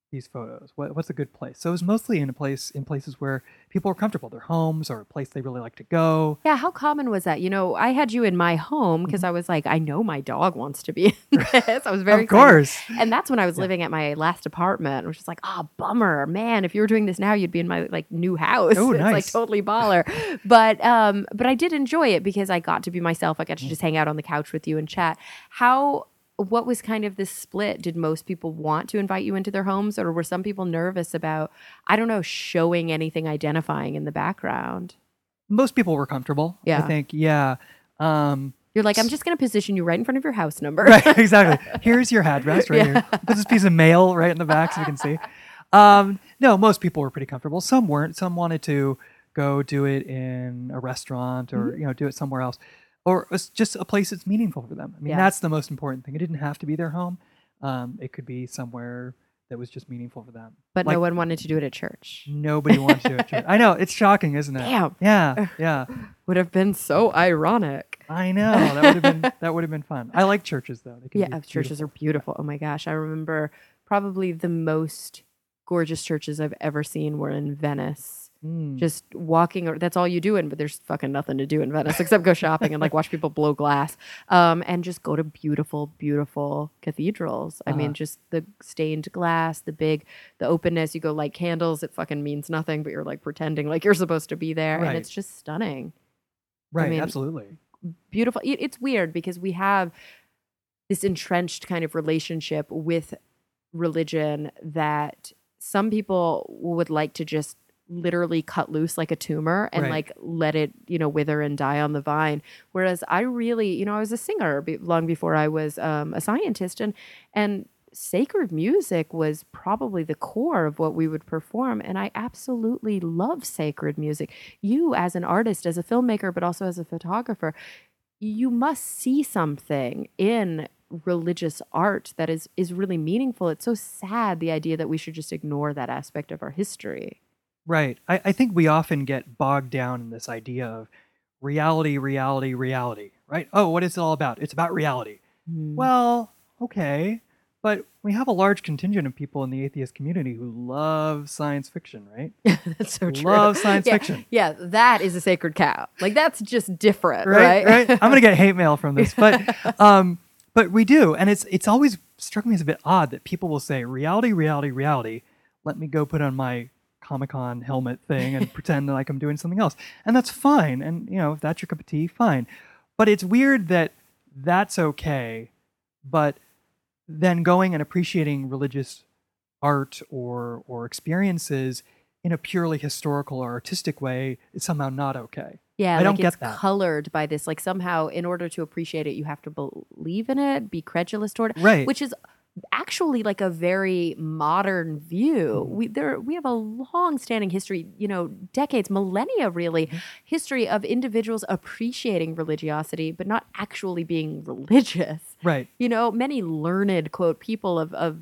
these photos? What, what's a good place? So it was mostly in a place in places where people are comfortable, their homes or a place they really like to go. Yeah, how common was that? You know, I had you in my home because I was like, I know my dog wants to be in this. I was very Of excited. course. And that's when I was Yeah. living at my last apartment. I was just like, oh, bummer, man. If you were doing this now, you'd be in my like new house. Oh, It's like nice. totally baller. But um, but I did enjoy it because I got to be myself. I got to just hang out on the couch with you and chat. How what was kind of this split? Did most people want to invite you into their homes, or were some people nervous about, I don't know, showing anything identifying in the background? Most people were comfortable. Yeah. I think, yeah. Um, You're like, I'm just going to position you right in front of your house number. right, exactly. Here's your address right here. Put this piece of mail right in the back so you can see. Um, no, most people were pretty comfortable. Some weren't. Some wanted to go do it in a restaurant or, Mm-hmm. you know, do it somewhere else. Or it's just a place that's meaningful for them. I mean, Yeah. that's the most important thing. It didn't have to be their home. Um, it could be somewhere that was just meaningful for them. But Like, no one wanted to do it at church. nobody wanted to do it. I know. It's shocking, isn't it? Damn. Yeah. Yeah. Would have been so ironic. I know. That would have been that would have been fun. I like churches though. They can Yeah, be churches are beautiful. beautiful. Oh my gosh. I remember probably the most gorgeous churches I've ever seen were in Venice. Mm. Just walking, or that's all you do in, but there's fucking nothing to do in Venice except go shopping and like watch people blow glass, um, and just go to beautiful, beautiful cathedrals. I mean, Uh-huh. just the stained glass, the big, the openness. You go light candles. It fucking means nothing, but you're like pretending like you're supposed to be there, Right. and it's just stunning. Right. mean, absolutely. Beautiful. It- It's weird because we have this entrenched kind of relationship with religion that some people would like to just literally cut loose like a tumor and Right. like let it, you know, wither and die on the vine. Whereas I really, you know, I was a singer be- long before I was um, a scientist, and and sacred music was probably the core of what we would perform. And I absolutely love sacred music. You as an artist, as a filmmaker, but also as a photographer, you must see something in religious art that is is really meaningful. It's so sad, the idea that we should just ignore that aspect of our history. Right. I, I think we often get bogged down in this idea of reality, reality, reality, right? Oh, what is it all about? It's about reality. Mm. Well, okay. But we have a large contingent of people in the atheist community who love science fiction, right? That's so true. Love science yeah, fiction. Yeah, that is a sacred cow. Like that's just different, Right, right? right. I'm gonna get hate mail from this, but um, but we do, and it's it's always struck me as a bit odd that people will say reality, reality, reality. Let me go put on my Comic-Con helmet thing and pretend like I'm doing something else, and that's fine. And you know, if that's your cup of tea, fine. But it's weird that that's okay, but then going and appreciating religious art or or experiences in a purely historical or artistic way is somehow not okay. Yeah, I like don't it's get that. colored by this. Like somehow, in order to appreciate it, you have to believe in it, be credulous toward it, Right. which is actually like a very modern view. Mm-hmm. We there we have a long-standing history, you know, decades, millennia, really, Mm-hmm. history of individuals appreciating religiosity, but not actually being religious. Right. You know, many learned quote people of of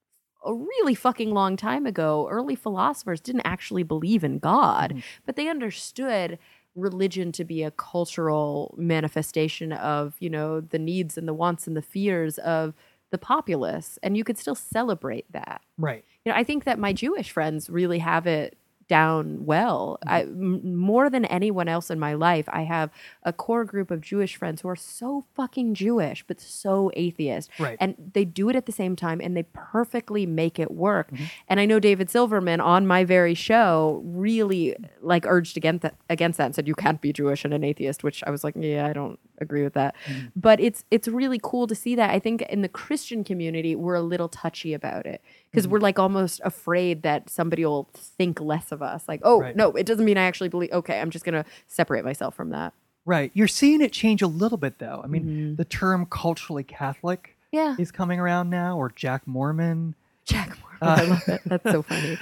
a really fucking long time ago, early philosophers didn't actually believe in God, Mhm. but they understood religion to be a cultural manifestation of, you know, the needs and the wants and the fears of the populace. And you could still celebrate that. Right. You know, I think that my Jewish friends really have it down well. I, m- more than anyone else in my life, I have a core group of Jewish friends who are so fucking Jewish, but so atheist. Right. And they do it at the same time and they perfectly make it work. Mhm. And I know David Silverman on my very show really like urged against that, against that and said, you can't be Jewish and an atheist, which I was like, yeah, I don't agree with that. Mhm. But it's it's really cool to see that. I think in the Christian community, we're a little touchy about it because Mhm. we're like almost afraid that somebody will think less of us. Like, oh, Right. no, it doesn't mean I actually believe. Okay, I'm just going to separate myself from that. Right. You're seeing it change a little bit, though. I mean, Mhm. the term culturally Catholic Yeah. is coming around now, or Jack Mormon. Jack Mormon. Uh, I love it. That's so funny.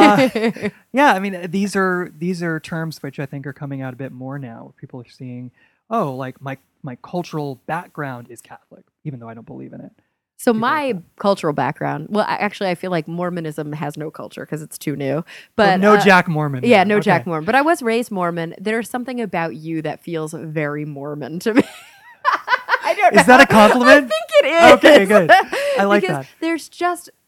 Uh, Yeah, I mean, these are these are terms which I think are coming out a bit more now. Where people are seeing, oh, like my my cultural background is Catholic, even though I don't believe in it. So People like my that. cultural background, well, I, actually, I feel like Mormonism has no culture because it's too new. Well, But no uh, Jack Mormon. Yeah, then. no Okay. Jack Mormon. But I was raised Mormon. There's something about you that feels very Mormon to me. I don't know. Is that a compliment? I think it is. Okay, good. I like because that. There's just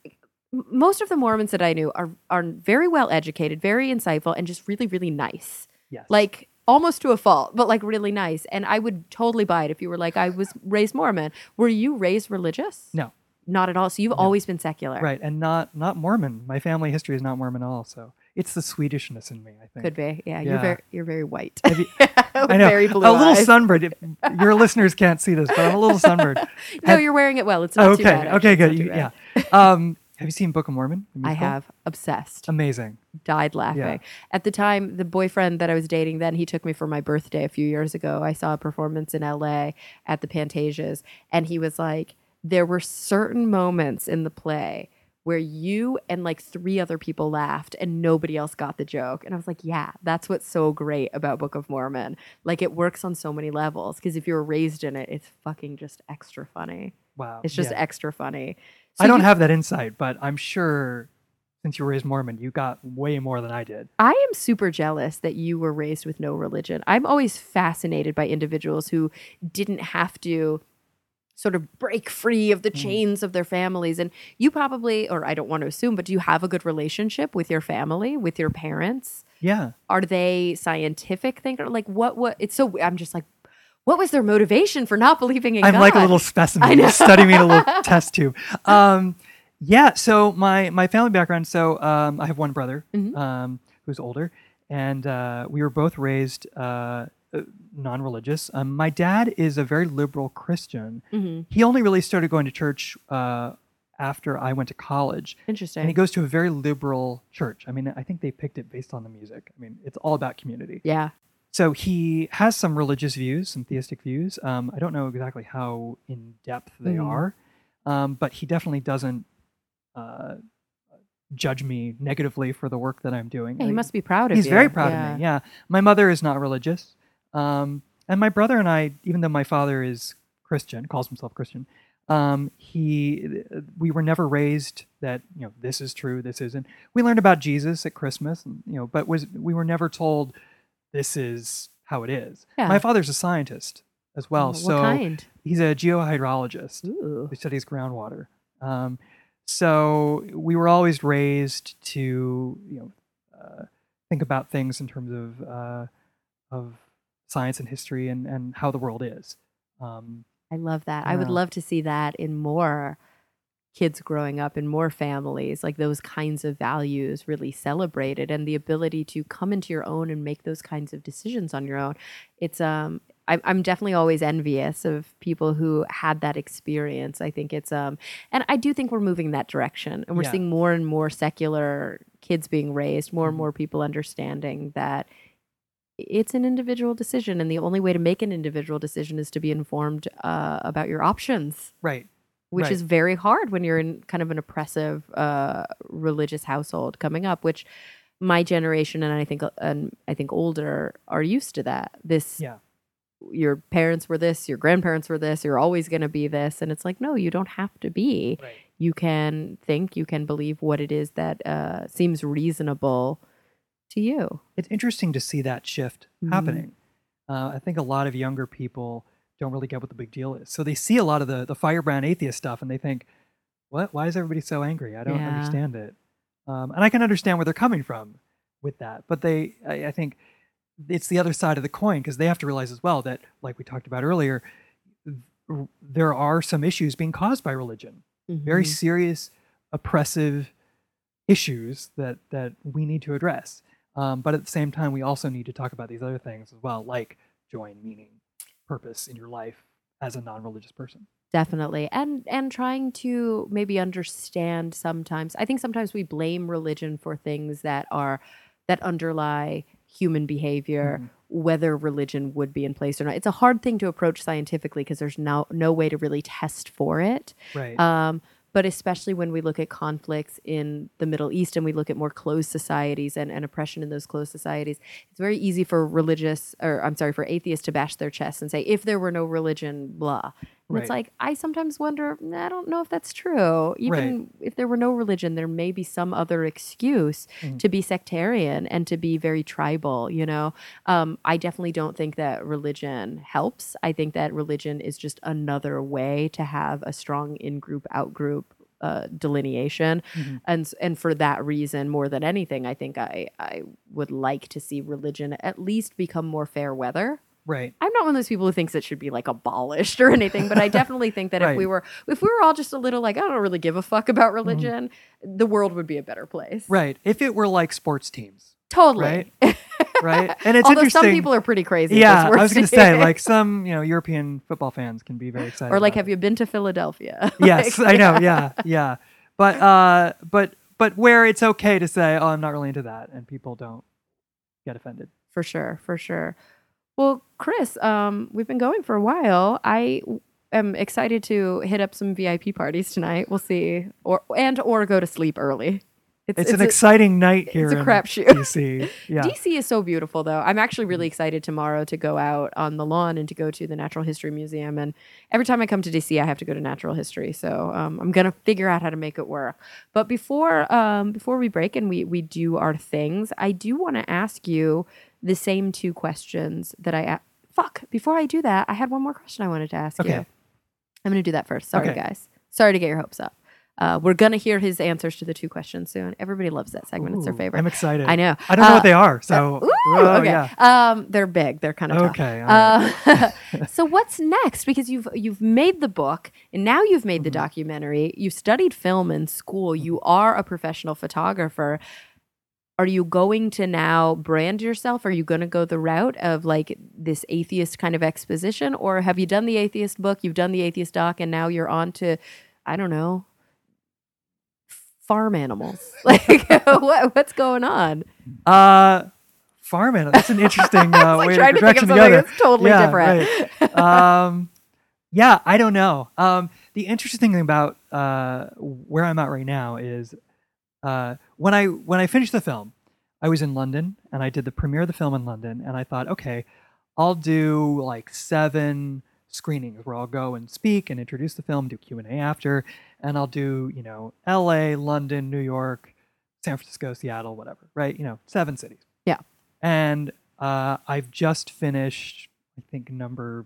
m- most of the Mormons that I knew are are very well educated, very insightful, and just really, really nice. Yes. Like almost to a fault, but like really nice. And I would totally buy it if you were like, I was raised Mormon. Were you raised religious? No. Not at all. So you've always been secular. Right, and not not Mormon. My family history is not Mormon at all. So it's the Swedishness in me, I think. Could be. Yeah, Yeah. you're very you're very white. Maybe- With I know. very blue a little eyes. sunburned. Your listeners can't see this, but I'm a little sunburned. No, Have- you're wearing it well. It's not okay, too bad. actually. okay, It's good. not too You- bad. yeah. Um, have you seen Book of Mormon? the I musical? have. Obsessed. Amazing. Died laughing. Yeah. At the time, the boyfriend that I was dating then, he took me for my birthday a few years ago. I saw a performance in L A at the Pantasias, and he was like, there were certain moments in the play where you and like three other people laughed and nobody else got the joke. And I was like, yeah, that's what's so great about Book of Mormon. Like it works on so many levels because if you were raised in it, it's fucking just extra funny. Wow. It's just yeah. extra funny. So I don't you- have that insight, but I'm sure since you were raised Mormon, you got way more than I did. I am super jealous that you were raised with no religion. I'm always fascinated by individuals who didn't have to sort of break free of the chains of their families. And you probably, or I don't want to assume, but do you have a good relationship with your family, with your parents? Yeah. Are they scientific thinkers? Like what, what, it's so, I'm just like, what was their motivation for not believing in I'm God? like a little specimen. I know. Studying me in a little test tube. Um, yeah. So my my family background. So um, I have one brother Mhm. um, who's older, and uh, we were both raised uh, uh, non-religious. Um, my dad is a very liberal Christian. Mhm. He only really started going to church uh, after I went to college. Interesting. And he goes to a very liberal church. I mean, I think they picked it based on the music. I mean, it's all about community. yeah. So he has some religious views, some theistic views. Um, I don't know exactly how in depth they Mhm. are, um, but he definitely doesn't uh, judge me negatively for the work that I'm doing. Yeah, he Like, must be proud of he's you. very proud Yeah. of me. Yeah, my mother is not religious, um, and my brother and I, even though my father is Christian, calls himself Christian, um, he we were never raised that you know this is true, this isn't. We learned about Jesus at Christmas, and, you know, but was we were never told this is how it is. Yeah. My father's a scientist as well, Oh, so what kind? he's a geohydrologist Ooh. who studies groundwater. Um, so we were always raised to, you know, uh, think about things in terms of uh, of science and history and, and how the world is. Um, I love that. I would Yeah. love to see that in more kids growing up, in more families, like those kinds of values really celebrated and the ability to come into your own and make those kinds of decisions on your own. It's um I, I'm definitely always envious of people who had that experience. I think it's um and I do think we're moving in that direction and we're Yeah. seeing more and more secular kids being raised, more and Mhm. more people understanding that it's an individual decision and the only way to make an individual decision is to be informed uh, about your options, right. which Right. is very hard when you're in kind of an oppressive uh, religious household coming up, which my generation and I think and I think older are used to that. This Yeah. your parents were this, your grandparents were this, you're always going to be this, and it's like no, you don't have to be. Right. You can think, you can believe what it is that uh, seems reasonable to you. It's interesting to see that shift Mhm. happening. Uh, I think a lot of younger people don't really get what the big deal is. So they see a lot of the, the firebrand atheist stuff and they think, what? Why is everybody so angry? I don't Yeah. understand it. Um, and I can understand where they're coming from with that. But they, I, I think it's the other side of the coin because they have to realize as well that, like we talked about earlier, th- there are some issues being caused by religion. Very Mhm. serious, oppressive issues that, that we need to address. Um, but at the same time, we also need to talk about these other things as well, like joy and meaning, purpose in your life as a non-religious person. Definitely. And and trying to maybe understand sometimes. I think sometimes we blame religion for things that are that underlie human behavior, Mhm. whether religion would be in place or not. It's a hard thing to approach scientifically because there's no no way to really test for it. Right. Um, but especially when we look at conflicts in the Middle East and we look at more closed societies and, and oppression in those closed societies, it's very easy for religious, or I'm sorry, for atheists to bash their chests and say, if there were no religion, blah. And it's Right. like, I sometimes wonder, "Nah, I don't know if that's true. Even if there were no religion, there may be some other excuse Mhm. to be sectarian and to be very tribal, you know? Um, I definitely don't think that religion helps. I think that religion is just another way to have a strong in-group, out-group uh, delineation. Mm-hmm. And and for that reason, more than anything, I think I, I would like to see religion at least become more fair weather. Right. I'm not one of those people who thinks it should be like abolished or anything, but I definitely think that Right. if we were if we were all just a little like, I don't really give a fuck about religion, mm-hmm. the world would be a better place. Right. If it were like sports teams. Totally. Right. Right. And it's Although interesting. some people are pretty crazy. Yeah, I was going to say, like some, you know, European football fans can be very excited. Or like, about have you been to Philadelphia? Yes, like, I know. Yeah, yeah. But uh, but but where it's okay to say, oh, I'm not really into that, and people don't get offended. For sure, for sure. Well, Chris, um, we've been going for a while. I am excited to hit up some V I P parties tonight. We'll see, or and or go to sleep early. It's, it's, it's an a, exciting night here. It's a crapshoot. D C. Yeah. D C is so beautiful, though. I'm actually really excited tomorrow to go out on the lawn and to go to the Natural History Museum. And every time I come to D C, I have to go to Natural History. So um, I'm gonna figure out how to make it work. But before um, before we break and we we do our things, I do want to ask you the same two questions that I a- fuck. Before I do that, I had one more question I wanted to ask okay. you. I'm gonna do that first. Sorry, okay. guys. Sorry to get your hopes up. Uh, we're going to hear his answers to the two questions soon. Everybody loves that segment. Ooh, it's their favorite. I'm excited. I know. I don't know uh, what they are. So, uh, ooh, oh, okay. Yeah. Um, they're big. They're kind of okay. tough. Uh, so what's next? Because you've you've made the book and now you've made mm-hmm. the documentary. You studied film in school. Mm-hmm. You are a professional photographer. Are you going to now brand yourself? Are you going to go the route of like this atheist kind of exposition? Or have you done the atheist book? You've done the atheist doc and now you're on to, I don't know, farm animals. Like what what's going on? Uh farm animals. That's an interesting uh, like way trying to, to think of something together. That's totally yeah, different. Right. um yeah, I don't know. Um the interesting thing about uh where I'm at right now is uh when I when I finished the film, I was in London and I did the premiere of the film in London and I thought, okay, I'll do like seven screenings where I'll go and speak and introduce the film, do Q and A after, and I'll do, you know, L A, London, New York, San Francisco, Seattle, whatever, right? You know, seven cities. Yeah. And uh, I've just finished, I think, number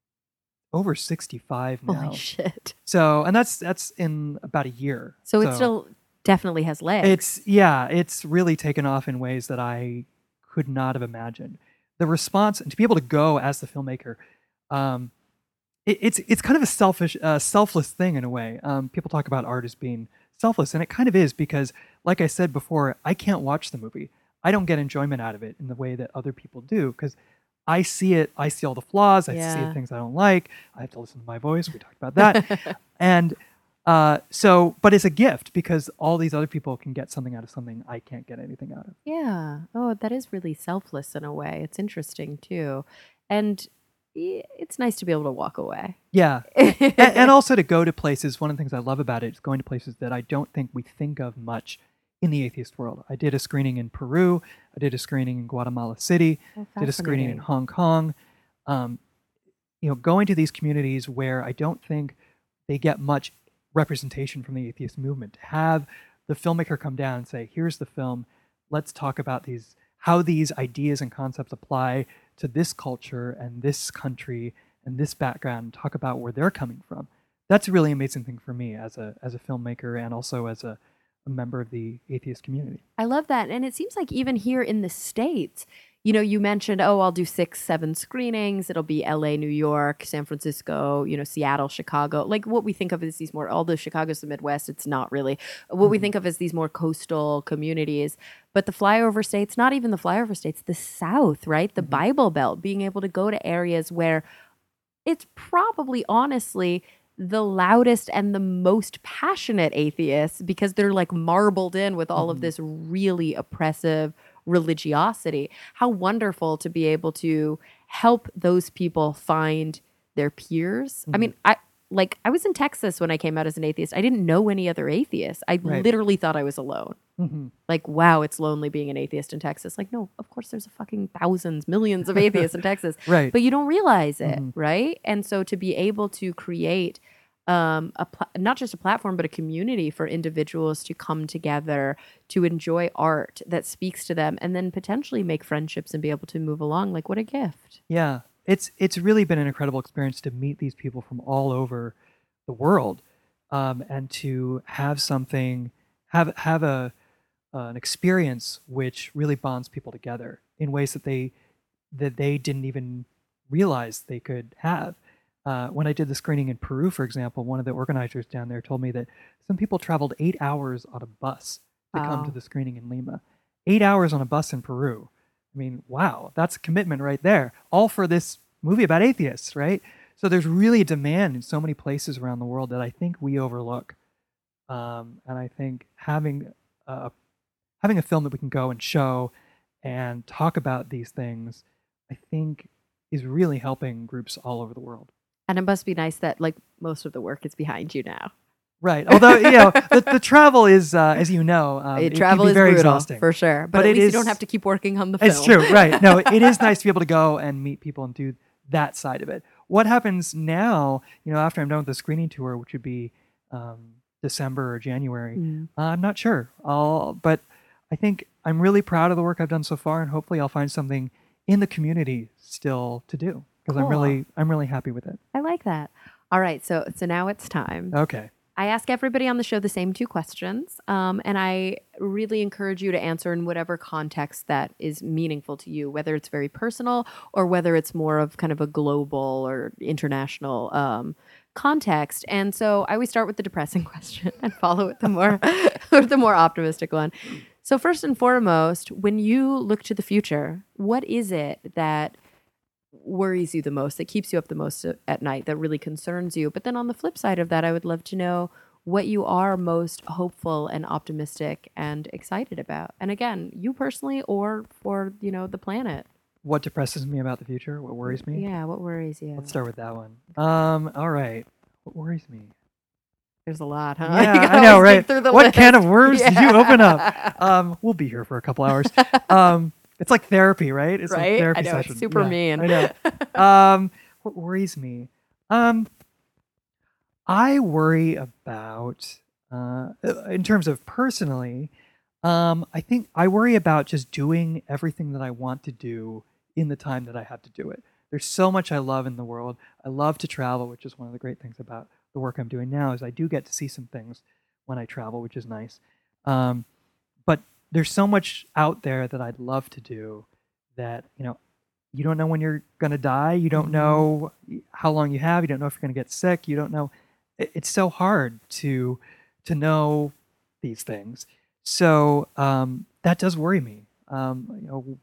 over sixty-five now. Holy shit. So, and that's that's in about a year. So, so it still definitely has legs. It's, yeah, it's really taken off in ways that I could not have imagined. The response, and to be able to go as the filmmaker, um, It, it's it's kind of a selfish, uh, selfless thing in a way. Um, people talk about art as being selfless, and it kind of is because, like I said before, I can't watch the movie. I don't get enjoyment out of it in the way that other people do because I see it. I see all the flaws. I yeah. see the things I don't like. I have to listen to my voice. We talked about that, and uh, so, but it's a gift because all these other people can get something out of something I can't get anything out of. Yeah. Oh, that is really selfless in a way. It's interesting too, and it's nice to be able to walk away. Yeah. and, and also to go to places. One of the things I love about it is going to places that I don't think we think of much in the atheist world. I did a screening in Peru. I did a screening in Guatemala City. Oh, did a screening in Hong Kong. Um, you know, going to these communities where I don't think they get much representation from the atheist movement. To have the filmmaker come down and say, here's the film. Let's talk about these, how these ideas and concepts apply to this culture and this country and this background, talk about where they're coming from. That's a really amazing thing for me as a as a filmmaker and also as a, a member of the atheist community. I love that. And it seems like even here in the States, you know, you mentioned, oh, I'll do six, seven screenings. It'll be L A, New York, San Francisco, you know, Seattle, Chicago. Like what we think of as these more, although Chicago's the Midwest, it's not really. What mm-hmm. we think of as these more coastal communities. But the flyover states, not even the flyover states, the South, right? The mm-hmm. Bible Belt, being able to go to areas where it's probably honestly the loudest and the most passionate atheists because they're like marbled in with all mm-hmm. of this really oppressive religiosity. How wonderful to be able to help those people find their peers. Mm-hmm. I mean, I like I was in Texas when I came out as an atheist. I didn't know any other atheists. I right. literally thought I was alone. Mm-hmm. Like, wow, it's lonely being an atheist in Texas. Like, no, of course there's a fucking thousands, millions of atheists in Texas. Right. But you don't realize it, mm-hmm. right? And so to be able to create um, a pl- not just a platform, but a community for individuals to come together to enjoy art that speaks to them and then potentially make friendships and be able to move along. Like, what a gift. Yeah. It's it's really been an incredible experience to meet these people from all over the world. um, and to have something, have have a uh, an experience which really bonds people together in ways that they that they didn't even realize they could have. Uh, when I did the screening in Peru, for example, one of the organizers down there told me that some people traveled eight hours on a bus to wow. come to the screening in Lima. Eight hours on a bus in Peru. I mean, wow, that's a commitment right there. All for this movie about atheists, right? So there's really a demand in so many places around the world that I think we overlook. Um, and I think having a, having a film that we can go and show and talk about these things, I think is really helping groups all over the world. And it must be nice that like most of the work is behind you now. Right. Although, you know, the, the travel is, uh, as you know, um, it, it travel can be is very brutal, exhausting. For sure. But, but at it least is, you don't have to keep working on the film. It's true. Right. No, it is nice to be able to go and meet people and do that side of it. What happens now, you know, after I'm done with the screening tour, which would be um, December or January, mm. uh, I'm not sure. I'll, but I think I'm really proud of the work I've done so far, and hopefully I'll find something in the community still to do, because cool. I'm really I'm really happy with it. I like that. All right, so so now it's time. Okay. I ask everybody on the show the same two questions, um, and I really encourage you to answer in whatever context that is meaningful to you, whether it's very personal or whether it's more of kind of a global or international um, context. And so I always start with the depressing question and follow with the more the more optimistic one. So first and foremost, when you look to the future, what is it that worries you the most, that keeps you up the most at night, that really concerns you? But then on the flip side of that, I would love to know what you are most hopeful and optimistic and excited about. And again, you personally or for, you know, the planet. What depresses me about the future? What worries me? Yeah, what worries you? Let's start with that one. Um, all right. What worries me? There's a lot, huh? Yeah, I know, right? What list. Can of worms yeah. did you open up? Um, we'll be here for a couple hours. Um, it's like therapy, right? It's right? like therapy I know, session. It's super yeah, mean. I know. Um, what worries me? Um, I worry about, uh, in terms of personally, um, I think I worry about just doing everything that I want to do in the time that I have to do it. There's so much I love in the world. I love to travel, which is one of the great things about the work I'm doing now, is I do get to see some things when I travel, which is nice. Um, but there's so much out there that I'd love to do that, you know, you don't know when you're going to die. You don't know how long you have. You don't know if you're going to get sick. You don't know. It's so hard to to know these things. So um, that does worry me. Um, you know,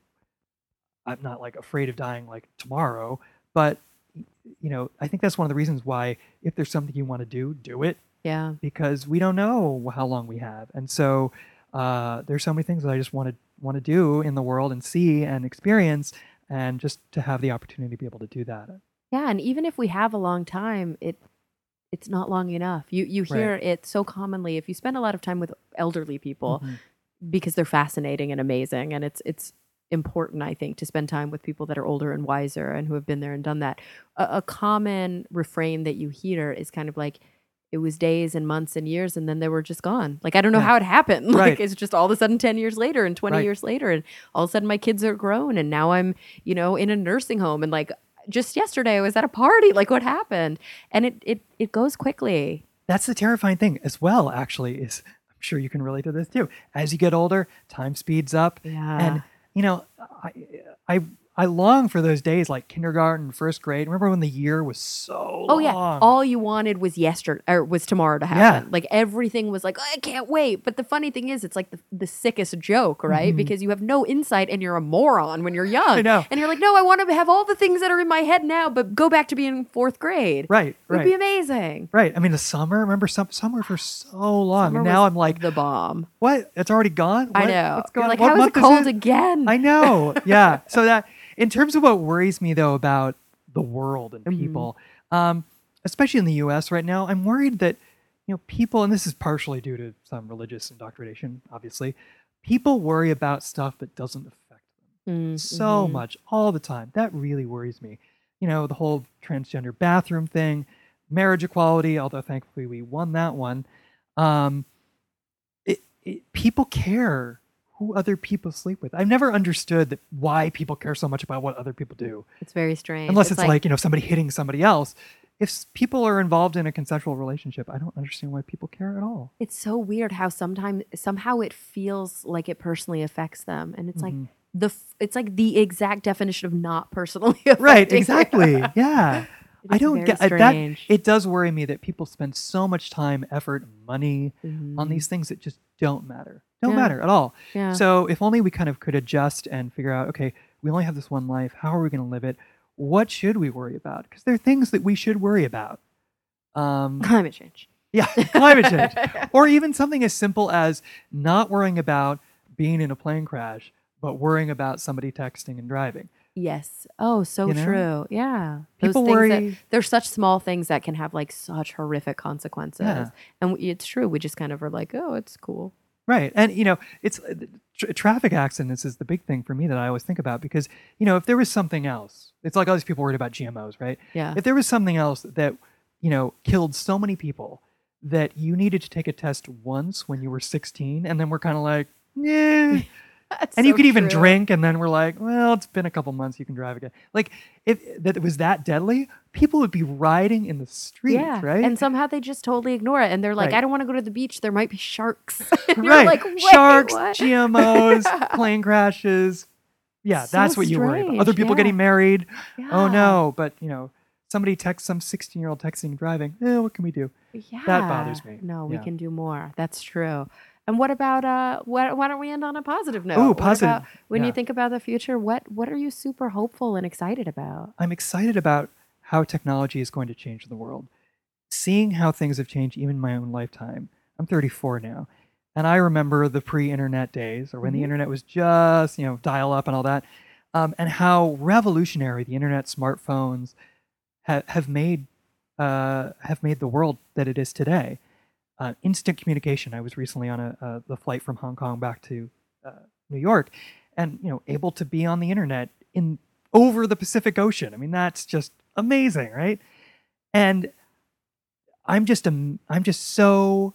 I'm not like afraid of dying like tomorrow, but you know, I think that's one of the reasons why if there's something you want to do, do it. Yeah. Because we don't know how long we have. And so uh, there's so many things that I just want to want to do in the world and see and experience, and just to have the opportunity to be able to do that. Yeah, and even if we have a long time, it it's not long enough. You you hear right. it so commonly. If you spend a lot of time with elderly people, mm-hmm. because they're fascinating and amazing, and it's it's important, I think, to spend time with people that are older and wiser and who have been there and done that. A, a common refrain that you hear is kind of like, it was days and months and years, and then they were just gone. Like, I don't know yeah. how it happened. Like, right. it's just all of a sudden ten years later and twenty right. years later, and all of a sudden my kids are grown, and now I'm, you know, in a nursing home, and like, just yesterday I was at a party. Like, what happened? And it it it goes quickly. That's the terrifying thing as well, actually, is I'm sure you can relate to this too. As you get older, time speeds up. Yeah. And you know, I, I I long for those days like kindergarten, first grade. Remember when the year was so oh, long? Yeah. All you wanted was yesterday, or was tomorrow to happen. Yeah. Like everything was like, oh, I can't wait. But the funny thing is, it's like the, the sickest joke, right? Mm-hmm. Because you have no insight and you're a moron when you're young. I know. And you're like, no, I want to have all the things that are in my head now, but go back to being fourth grade. Right. It right. would be amazing. Right. I mean, the summer, remember some, summer for so long. Summer and now I'm like, the bomb. What? It's already gone? What? I know. What's going You're like, what how is it cold it? again? I know. Yeah. So that, in terms of what worries me, though, about the world and people, mm-hmm. um, especially in the U S right now, I'm worried that, you know, people, and this is partially due to some religious indoctrination, obviously, people worry about stuff that doesn't affect them mm-hmm. so much all the time. That really worries me. You know, the whole transgender bathroom thing, marriage equality, although thankfully we won that one. Um, it, it, people care who other people sleep with. I've never understood that why people care so much about what other people do. It's very strange. Unless it's, it's like, like, you know, somebody hitting somebody else. if s- people are involved in a consensual relationship, I don't understand why people care at all. It's so weird how sometimes somehow it feels like it personally affects them, and it's like Mhm. the f- it's like the exact definition of not personally affecting Right, you. exactly. Yeah. It I is don't very get I- that. strange. It does worry me that people spend so much time, effort, and money on Mhm. these things that just don't matter. Don't Yeah. matter at all. Yeah. So if only we kind of could adjust and figure out, okay, we only have this one life. How are we going to live it? What should we worry about? Because there are things that we should worry about. Um, Climate change. yeah, climate change. Or even something as simple as not worrying about being in a plane crash, but worrying about somebody texting and driving. Yes. Oh, so You know? true. Yeah. Those People things worry. that they're such small things that can have like such horrific consequences. Yeah. And w- it's true. We just kind of are like, oh, it's cool. Right. And, you know, it's uh, tra- traffic accidents is the big thing for me that I always think about because, you know, if there was something else, it's like all these people worried about G M Os, right? Yeah. If there was something else that, you know, killed so many people that you needed to take a test once when you were sixteen, and then we're kind of like, yeah. That's And you so could even true. drink, and then we're like, well, it's been a couple months, you can drive again. Like, if that it was that deadly, people would be riding in the streets, Yeah. right? And somehow they just totally ignore it. And they're like, Right. I don't want to go to the beach. There might be sharks. And you're right. like, wait, Sharks, what? G M Os, plane crashes. Yeah, So that's what you worry about. strange, Other people yeah. getting married. Oh Yeah. no, but you know, somebody texts some sixteen-year-old texting and driving. Eh, what can we do? Yeah. That bothers me. No, we Yeah. can do more. That's true. And what about uh why, why don't we end on a positive note? Ooh, What positive. about- when Yeah. you think about the future, what what are you super hopeful and excited about? I'm excited about how technology is going to change the world. Seeing how things have changed even in my own lifetime. I'm thirty-four now. And I remember the pre-internet days, or when Mhm. the internet was just, you know, dial up and all that. Um, and how revolutionary the internet, smartphones ha- have made uh, have made the world that it is today. Uh, instant communication. I was recently on a, uh, the flight from Hong Kong back to uh, New York, and you know, able to be on the internet in over the Pacific Ocean. I mean, that's just amazing, right? And I'm just um, I'm just so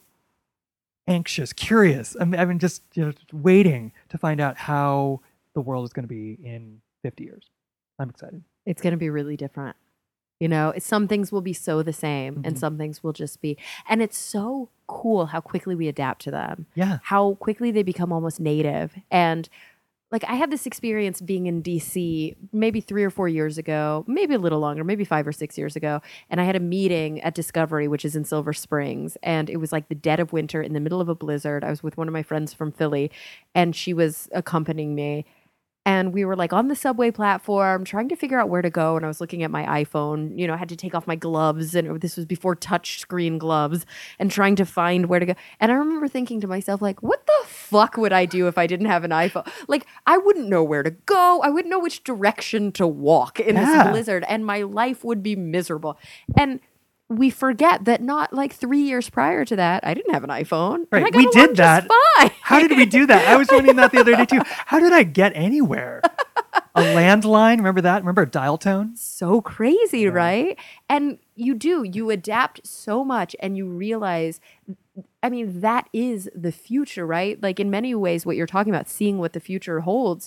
anxious, curious. I'm, I'm just you know, waiting to find out how the world is going to be in fifty years. I'm excited. It's going to be really different. You know, it's, some things will be so the same and Mhm. some things will just be. And it's so cool how quickly we adapt to them, Yeah. how quickly they become almost native. And like I had this experience being in D C maybe three or four years ago, maybe a little longer, maybe five or six years ago. And I had a meeting at Discovery, which is in Silver Springs. And it was like the dead of winter in the middle of a blizzard. I was with one of my friends from Philly and she was accompanying me. And we were like on the subway platform trying to figure out where to go. And I was looking at my iPhone, you know, I had to take off my gloves. And this was before touch screen gloves and trying to find where to go. And I remember thinking to myself, like, what the fuck would I do if I didn't have an iPhone? Like, I wouldn't know where to go. I wouldn't know which direction to walk in Yeah. this blizzard. And my life would be miserable. And we forget that not like three years prior to that, I didn't have an iPhone. Right. And I got We along did just that. fine. How did we do that? I was wondering that the other day too. How did I get anywhere? A landline? Remember that? Remember a dial tone? So crazy, Yeah. right? And you do, you adapt so much and you realize, I mean, that is the future, right? Like in many ways, what you're talking about, seeing what the future holds,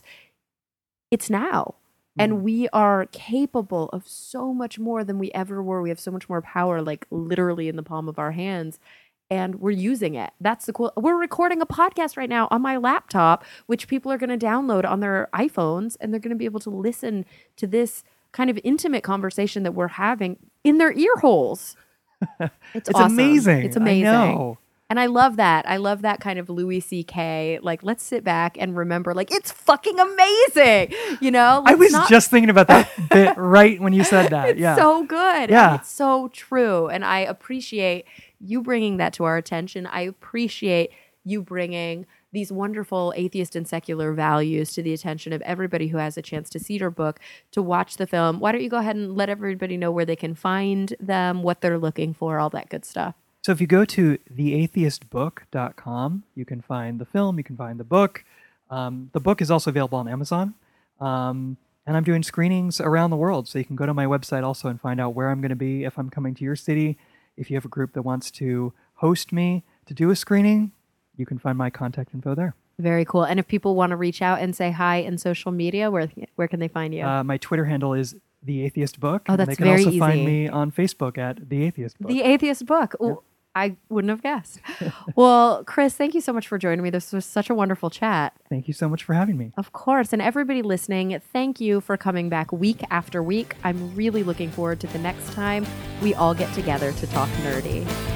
it's now. And Mhm. we are capable of so much more than we ever were. We have so much more power, like literally in the palm of our hands. And we're using it. That's the cool. We're recording a podcast right now on my laptop, which people are going to download on their iPhones, and they're going to be able to listen to this kind of intimate conversation that we're having in their ear holes. It's, It's awesome. amazing. It's amazing. I know. And I love that. I love that kind of Louis C K. Like, let's sit back and remember, like, it's fucking amazing. You know? I Let's was not- just thinking about that bit right when you said that. It's yeah. so good. Yeah. And it's so true. And I appreciate you bringing that to our attention. I appreciate you bringing these wonderful atheist and secular values to the attention of everybody who has a chance to see your book, to watch the film. Why don't you go ahead and let everybody know where they can find them, what they're looking for, all that good stuff. So if you go to the atheist book dot com, you can find the film, you can find the book. Um, the book is also available on Amazon. Um, and I'm doing screenings around the world. So you can go to my website also and find out where I'm going to be, if I'm coming to your city. If you have a group that wants to host me to do a screening, you can find my contact info there. Very cool. And if people want to reach out and say hi in social media, where where can they find you? Uh, my Twitter handle is The Atheist Book. Oh, and that's they can very also find easy. me on Facebook at The Atheist Book. The Atheist Book. Ooh, I wouldn't have guessed. Well, Chris, thank you so much for joining me. This was such a wonderful chat. Thank you so much for having me. Of course. And everybody listening, thank you for coming back week after week. I'm really looking forward to the next time we all get together to talk nerdy.